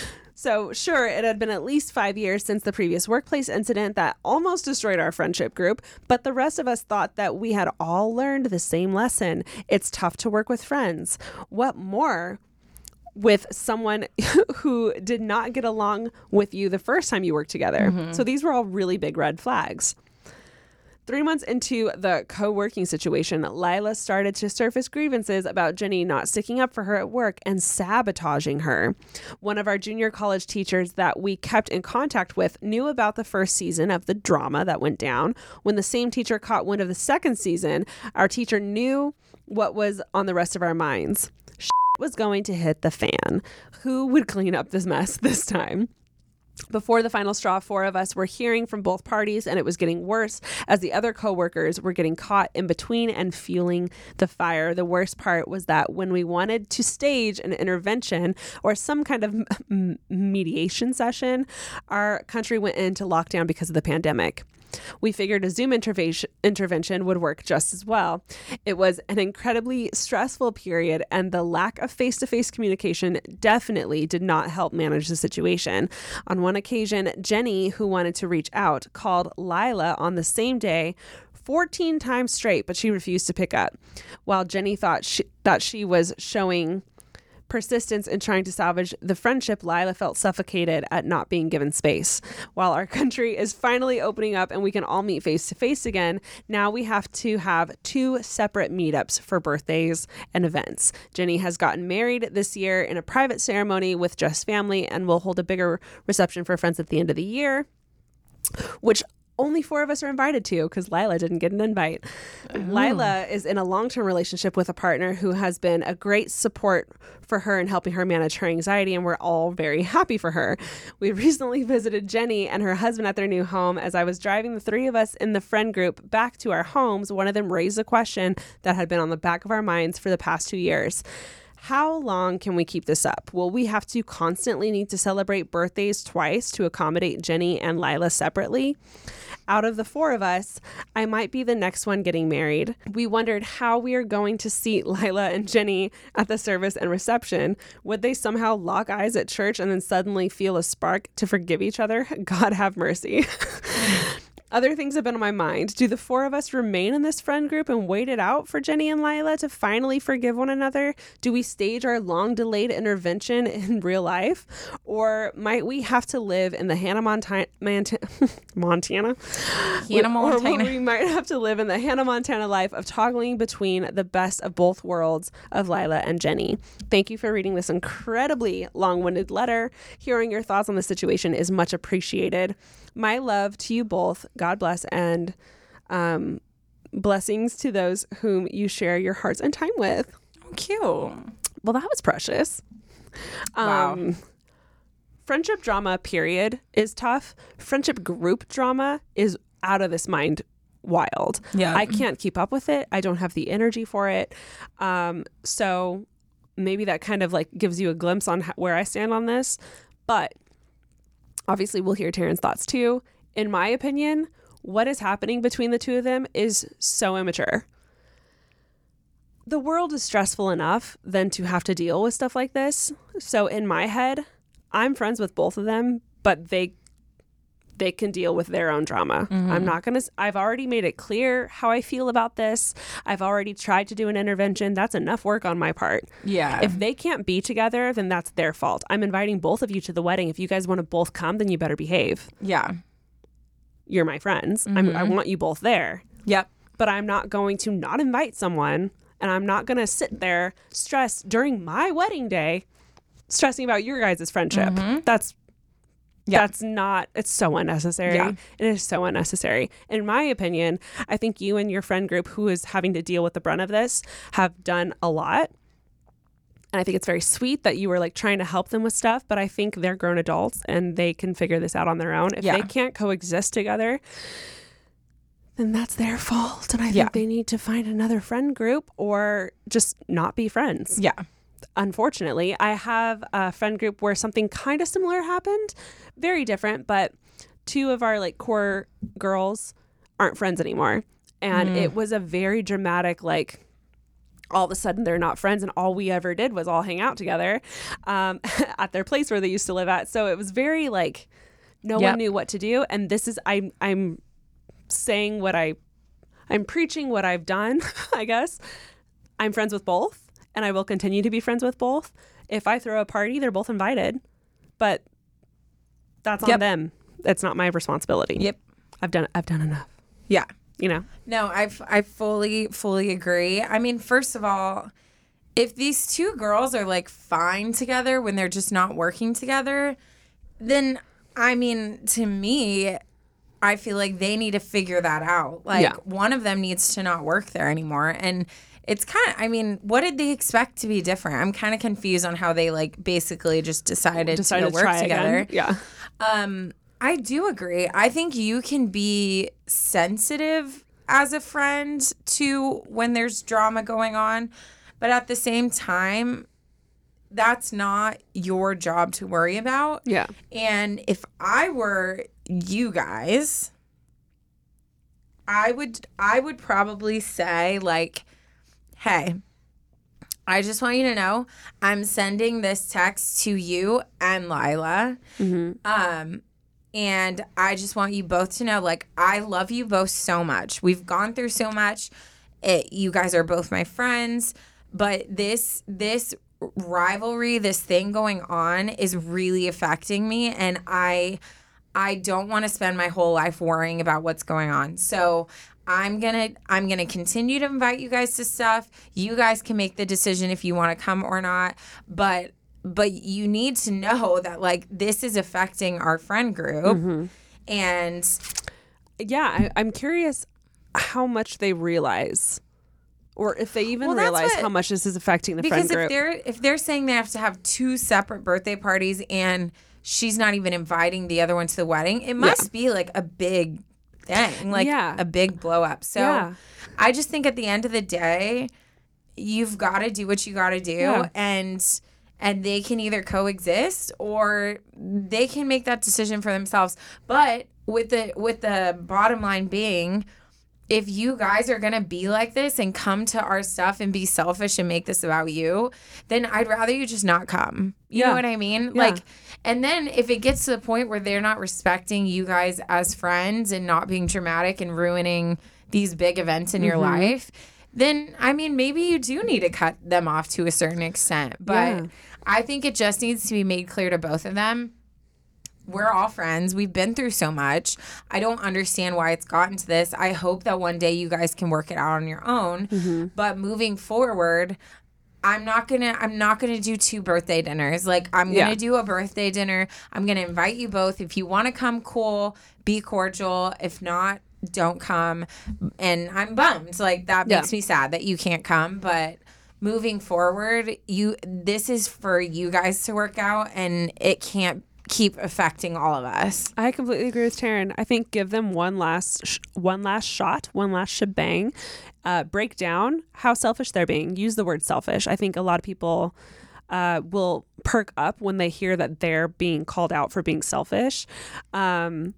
Speaker 1: So sure, it had been at least 5 years since the previous workplace incident that almost destroyed our friendship group, but the rest of us thought that we had all learned the same lesson. It's tough to work with friends. What more with someone who did not get along with you the first time you worked together? So these were all really big red flags. 3 months into the co-working situation, Lila started to surface grievances about Jenny not sticking up for her at work and sabotaging her. One of our junior college teachers that we kept in contact with knew about the first season of the drama that went down. When the same teacher caught wind of the second season, our teacher knew what was on the rest of our minds. Shit was going to hit the fan. Who would clean up this mess this time? Before the final straw, 4 of us were hearing from both parties, and it was getting worse as the other coworkers were getting caught in between and fueling the fire. The worst part was that when we wanted to stage an intervention or some kind of mediation session, our country went into lockdown because of the pandemic. We figured a Zoom intervention would work just as well. It was an incredibly stressful period, and the lack of face-to-face communication definitely did not help manage the situation. On one occasion, Jenny, who wanted to reach out, called Lila on the same day 14 times straight, but she refused to pick up. While Jenny thought that she was showing persistence in trying to salvage the friendship, Lila felt suffocated at not being given space. While our country is finally opening up and we can all meet face to face again, now we have to have 2 separate meetups for birthdays and events. Jenny has gotten married this year in a private ceremony with just family, and will hold a bigger reception for friends at the end of the year, which only 4 of us are invited to because Lila didn't get an invite. Oh. Lila is in a long-term relationship with a partner who has been a great support for her in helping her manage her anxiety, and we're all very happy for her. We recently visited Jenny and her husband at their new home. As I was driving the 3 of us in the friend group back to our homes, one of them raised a question that had been on the back of our minds for the past 2 years. How long can we keep this up? Will we have to constantly need to celebrate birthdays twice to accommodate Jenny and Lila separately? Out of the 4 of us, I might be the next one getting married. We wondered how we are going to seat Lila and Jenny at the service and reception. Would they somehow lock eyes at church and then suddenly feel a spark to forgive each other? God have mercy. Other things have been on my mind. Do the 4 of us remain in this friend group and wait it out for Jenny and Lila to finally forgive one another? Do we stage our long-delayed intervention in real life? Or might we have to live in the Hannah Montana? Or we might have to live in the Hannah Montana life of toggling between the best of both worlds of Lila and Jenny. Thank you for reading this incredibly long-winded letter. Hearing your thoughts on the situation is much appreciated. My love to you both. God bless, and blessings to those whom you share your hearts and time with.
Speaker 2: Cute.
Speaker 1: Well, that was precious.
Speaker 2: Wow.
Speaker 1: Friendship drama, period, is tough. Friendship group drama is out of this mind wild.
Speaker 2: Yeah.
Speaker 1: I can't keep up with it. I don't have the energy for it. So maybe that kind of like gives you a glimpse on where I stand on this. But obviously, we'll hear Taryn's thoughts too. In my opinion, what is happening between the 2 of them is so immature. The world is stressful enough than to have to deal with stuff like this. So in my head, I'm friends with both of them, but they can deal with their own drama. Mm-hmm. I've already made it clear how I feel about this. I've already tried to do an intervention. That's enough work on my part.
Speaker 2: Yeah.
Speaker 1: If they can't be together, then that's their fault. I'm inviting both of you to the wedding. If you guys want to both come, then you better behave.
Speaker 2: Yeah.
Speaker 1: You're my friends. Mm-hmm. I want you both there.
Speaker 2: Yep.
Speaker 1: But I'm not going to not invite someone, and I'm not going to sit there stressed during my wedding day, stressing about your guys' friendship. Mm-hmm. That's not, it's so unnecessary. Yeah. It is so unnecessary. In my opinion, I think you and your friend group who is having to deal with the brunt of this have done a lot. And I think it's very sweet that you were like trying to help them with stuff, but I think they're grown adults and they can figure this out on their own. If they can't coexist together, then that's their fault. And I think they need to find another friend group or just not be friends.
Speaker 2: Yeah.
Speaker 1: Unfortunately, I have a friend group where something kind of similar happened. Very different, but 2 of our like core girls aren't friends anymore. And it was a very dramatic, like, all of a sudden they're not friends, and all we ever did was all hang out together at their place where they used to live at. So it was very like no one knew what to do. And this is I'm saying I'm preaching what I've done, I guess. I'm friends with both, and I will continue to be friends with both. If I throw a party, they're both invited, but that's on them. It's not my responsibility.
Speaker 2: Yep.
Speaker 1: I've done enough.
Speaker 2: Yeah.
Speaker 1: you know.
Speaker 2: No, I fully agree. I mean, first of all, if these two girls are like fine together when they're just not working together, then I mean, to me, I feel like they need to figure that out. Like one of them needs to not work there anymore. And it's kind of, I mean, what did they expect to be different? I'm kind of confused on how they like basically just decided to go work together.
Speaker 1: Again. Yeah.
Speaker 2: I do agree. I think you can be sensitive as a friend to when there's drama going on, but at the same time, that's not your job to worry about.
Speaker 1: Yeah.
Speaker 2: And if I were you guys, I would probably say like, hey, I just want you to know I'm sending this text to you and Lila. Mm-hmm. And I just want you both to know, like, I love you both so much. We've gone through so much. You guys are both my friends. But this rivalry, this thing going on is really affecting me. And I don't want to spend my whole life worrying about what's going on. So I'm gonna continue to invite you guys to stuff. You guys can make the decision if you want to come or not. But you need to know that like this is affecting our friend group. Mm-hmm. And
Speaker 1: yeah, I'm curious how much they realize, or if they even realize how much this is affecting the friend group.
Speaker 2: Because if they're saying they have to have 2 separate birthday parties and she's not even inviting the other one to the wedding, it must be like a big thing, like a big blow up. So I just think at the end of the day, you've got to do what you got to do, and they can either coexist or they can make that decision for themselves. But with the bottom line being, if you guys are going to be like this and come to our stuff and be selfish and make this about you, then I'd rather you just not come. You know what I mean?
Speaker 1: Yeah.
Speaker 2: Like, and then if it gets to the point where they're not respecting you guys as friends and not being dramatic and ruining these big events in your life, then, I mean, maybe you do need to cut them off to a certain extent. But I think it just needs to be made clear to both of them. We're all friends. We've been through so much. I don't understand why it's gotten to this. I hope that one day you guys can work it out on your own. Mm-hmm. But moving forward, I'm not gonna do 2 birthday dinners. Like, I'm gonna do a birthday dinner. I'm gonna invite you both. If you want to come, cool. Be cordial. If not, don't come. And I'm bummed. Like, that makes me sad that you can't come. But moving forward, this is for you guys to work out, and it can't keep affecting all of us.
Speaker 1: I completely agree with Taryn. I think give them one last shot, one last shebang. Break down how selfish they're being. Use the word selfish. I think a lot of people will perk up when they hear that they're being called out for being selfish, and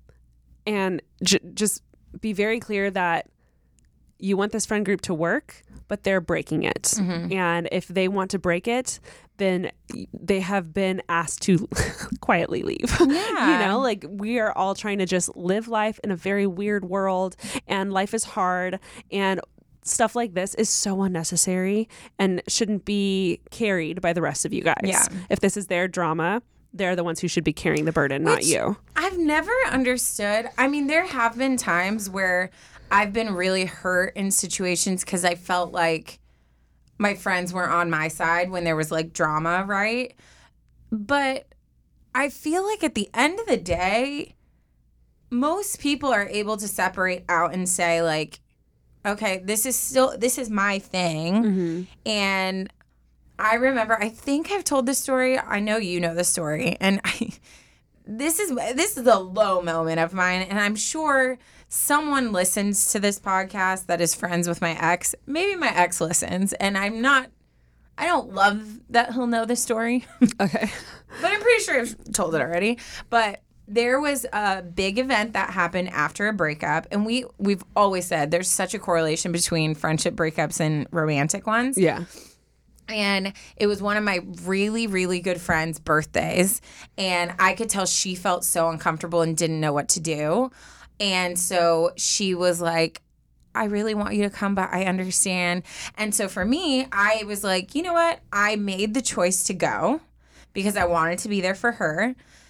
Speaker 1: just be very clear that you want this friend group to work, but they're breaking it. Mm-hmm. And if they want to break it, then they have been asked to quietly leave.
Speaker 2: Yeah.
Speaker 1: You know, like, we are all trying to just live life in a very weird world, and life is hard, and stuff like this is so unnecessary and shouldn't be carried by the rest of you guys.
Speaker 2: Yeah.
Speaker 1: If this is their drama, they're the ones who should be carrying the burden, not you.
Speaker 2: I've never understood. I mean, there have been times where I've been really hurt in situations because I felt like my friends were on my side when there was like drama, right? But I feel like at the end of the day, most people are able to separate out and say like, okay, this is my thing. Mm-hmm. And I remember, I think I've told this story. I know you know the story. And this is a low moment of mine. And I'm sure someone listens to this podcast that is friends with my ex. Maybe my ex listens. And I don't love that he'll know the story.
Speaker 1: Okay.
Speaker 2: But I'm pretty sure I've told it already. But there was a big event that happened after a breakup. And we've always said there's such a correlation between friendship breakups and romantic ones.
Speaker 1: Yeah.
Speaker 2: And it was one of my really, really good friends' birthdays. And I could tell she felt so uncomfortable and didn't know what to do. And so she was like, I really want you to come, but I understand. And so for me, I was like, you know what? I made the choice to go because I wanted to be there for her.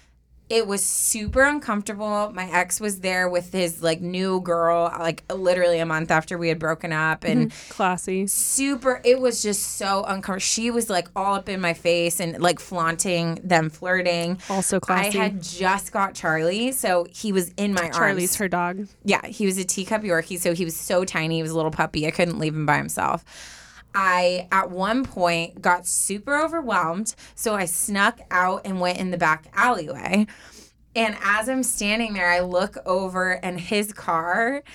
Speaker 2: It was super uncomfortable. My ex was there with his like new girl, like literally a month after we had broken up, and
Speaker 1: Classy.
Speaker 2: super. It was just so uncomfortable. She was like all up in my face and like flaunting them flirting.
Speaker 1: Also classy.
Speaker 2: I had just got Charlie, so he was in my arms.
Speaker 1: Charlie's her dog.
Speaker 2: Yeah, he was a teacup Yorkie, so he was so tiny. He was a little puppy. I couldn't leave him by himself. I, at one point, got super overwhelmed, so I snuck out and went in the back alleyway. And as I'm standing there, I look over, and his car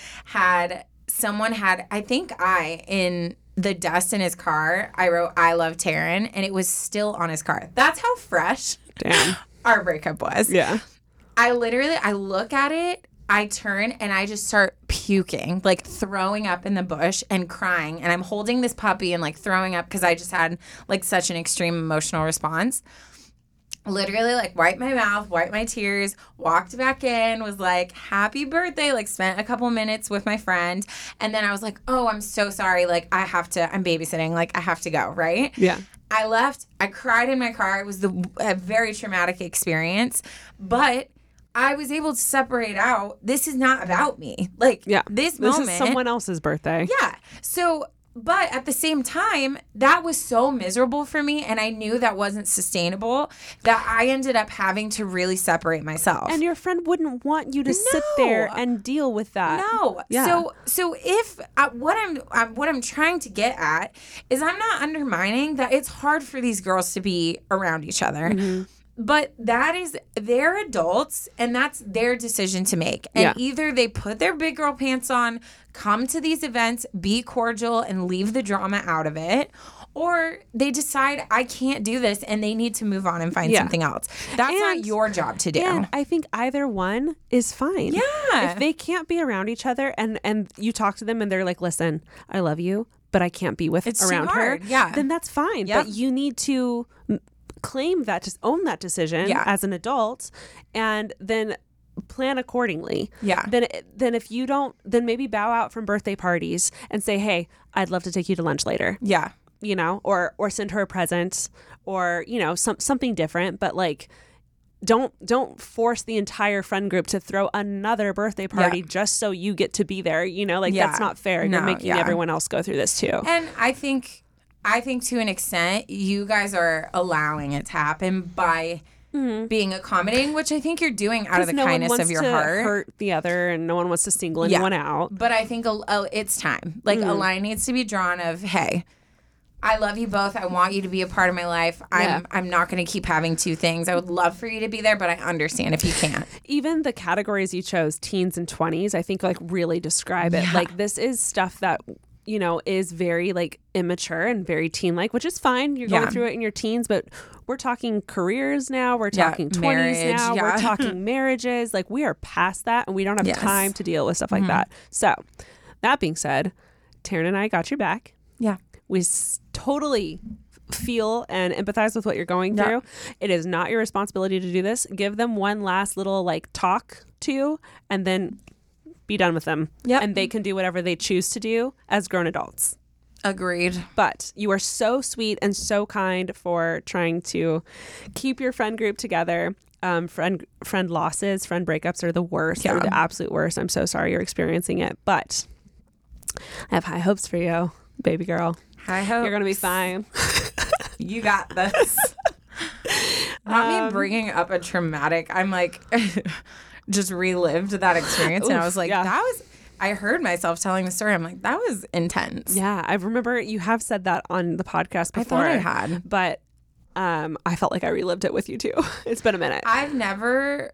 Speaker 2: in the dust in his car, I wrote, "I love Taryn," and it was still on his car. That's how fresh our breakup was.
Speaker 1: Yeah.
Speaker 2: I look at it, I turn, and I just start puking, like throwing up in the bush and crying. And I'm holding this puppy and like throwing up because I just had like such an extreme emotional response. Literally like wiped my mouth, wiped my tears, walked back in, was like, happy birthday, like spent a couple minutes with my friend. And then I was like, oh, I'm so sorry. Like I'm babysitting. Like I have to go, right?
Speaker 1: Yeah.
Speaker 2: I left. I cried in my car. It was a very traumatic experience. But I was able to separate out, this is not about me. Like, this moment.
Speaker 1: This is someone else's birthday.
Speaker 2: Yeah. So, but at the same time, that was so miserable for me. And I knew that wasn't sustainable that I ended up having to really separate myself.
Speaker 1: And your friend wouldn't want you to sit there and deal with that.
Speaker 2: No.
Speaker 1: Yeah.
Speaker 2: So if what I'm trying to get at is I'm not undermining that it's hard for these girls to be around each other. Mm-hmm. But they're adults, and that's their decision to make. And either they put their big girl pants on, come to these events, be cordial, and leave the drama out of it, or they decide, I can't do this, and they need to move on and find something else. That's not your job to do.
Speaker 1: And I think either one is fine.
Speaker 2: Yeah.
Speaker 1: If they can't be around each other, and you talk to them, and they're like, listen, I love you, but I can't be around her, then that's fine. Yep. But you need to claim that, just own that decision as an adult, and then plan accordingly.
Speaker 2: Yeah.
Speaker 1: Then if you don't, then maybe bow out from birthday parties and say, hey, I'd love to take you to lunch later.
Speaker 2: Yeah.
Speaker 1: You know, or send her a present, or, you know, something different, but like don't force the entire friend group to throw another birthday party just so you get to be there. You know, like that's not fair. You're making everyone else go through this too.
Speaker 2: And I think to an extent, you guys are allowing it to happen by being accommodating, which I think you're doing out of the kindness of your heart.
Speaker 1: Hurt the other, and no one wants to single anyone out.
Speaker 2: But I think it's time. Like a line needs to be drawn of, hey, I love you both. I want you to be a part of my life. I'm not going to keep having two things. I would love for you to be there, but I understand if you can't.
Speaker 1: Even the categories you chose, teens and 20s, I think like really describe it. Like this is stuff that, you know, is very like immature and very teen-like, which is fine. You're going through it in your teens, but we're talking careers now. We're talking 20s
Speaker 2: marriage,
Speaker 1: now. We're talking marriages. Like we are past that, and we don't have time to deal with stuff like that. So that being said, Taryn and I got your back.
Speaker 2: Yeah.
Speaker 1: We totally feel and empathize with what you're going through. It is not your responsibility to do this. Give them one last little like talk to, and then be done with them.
Speaker 2: Yep.
Speaker 1: And they can do whatever they choose to do as grown adults.
Speaker 2: Agreed.
Speaker 1: But you are so sweet and so kind for trying to keep your friend group together. Friend losses, friend breakups are the worst. They're the absolute worst. I'm so sorry you're experiencing it, but I have high hopes for you, baby girl.
Speaker 2: High hopes.
Speaker 1: You're going to be fine.
Speaker 2: You got this. Not me bringing up a traumatic, I'm like... just relived that experience. And I was like, I heard myself telling the story. I'm like, that was intense.
Speaker 1: Yeah. I remember you have said that on the podcast before.
Speaker 2: I thought I had.
Speaker 1: But I felt like I relived it with you too. It's been a minute.
Speaker 2: I've never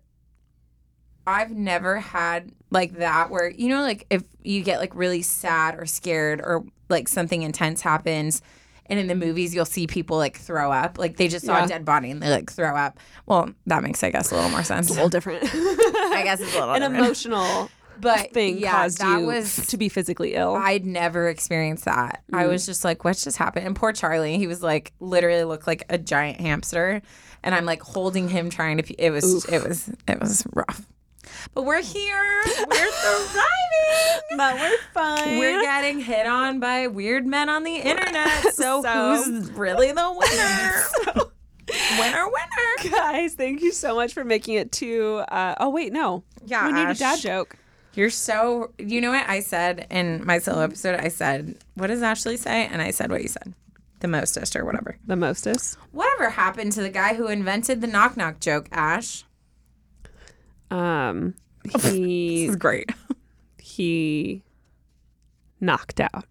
Speaker 2: had like that where, you know, like if you get like really sad or scared or like something intense happens, and in the movies, you'll see people like throw up. Like they just saw a dead body and they like throw up. Well, that makes, I guess, a little more sense.
Speaker 1: It's a little different.
Speaker 2: I guess it's a little different.
Speaker 1: An emotional thing caused you to be physically ill.
Speaker 2: I'd never experienced that. I was just like, what just happened? And poor Charlie, he was like, literally looked like a giant hamster. And I'm like holding him trying to pee. It was rough. But we're here. We're surviving.
Speaker 1: But we're fine.
Speaker 2: We're getting hit on by weird men on the internet. So who's really the winner? Winner, winner.
Speaker 1: Guys, thank you so much for making it to. Oh wait, no.
Speaker 2: Yeah,
Speaker 1: we need a
Speaker 2: Ash.
Speaker 1: dad joke.
Speaker 2: You're so. You know what I said in my solo episode? I said, "What does Ashley say?" And I said what you said. The mostest or whatever.
Speaker 1: The mostest.
Speaker 2: Whatever happened to the guy who invented the knock knock joke, Ash? This
Speaker 1: He
Speaker 2: is great.
Speaker 1: he knocked out.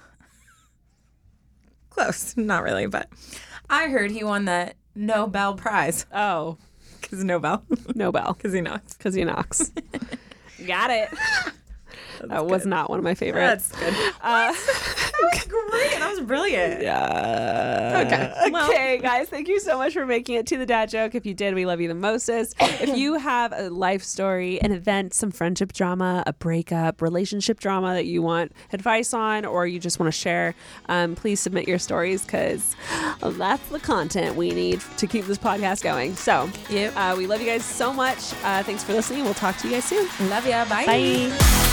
Speaker 2: Close, not really, but I heard he won the Nobel Prize
Speaker 1: Oh,
Speaker 2: because Nobel,
Speaker 1: Nobel,
Speaker 2: because he knocks.
Speaker 1: because he knocks. Got it. That was not one of my favorites.
Speaker 2: That's good. That was great. That was brilliant.
Speaker 1: Yeah.
Speaker 2: Okay. Well.
Speaker 1: Okay, guys, thank you so much for making it to the dad joke. If you did, we love you the mostest. If you have a life story, an event, some friendship drama, a breakup, relationship drama that you want advice on, or you just want to share, please submit your stories because that's the content we need to keep this podcast going. So,
Speaker 2: Yep.
Speaker 1: we love you guys so much. Thanks for listening. We'll talk to you guys soon.
Speaker 2: Love ya. Bye.
Speaker 1: Bye.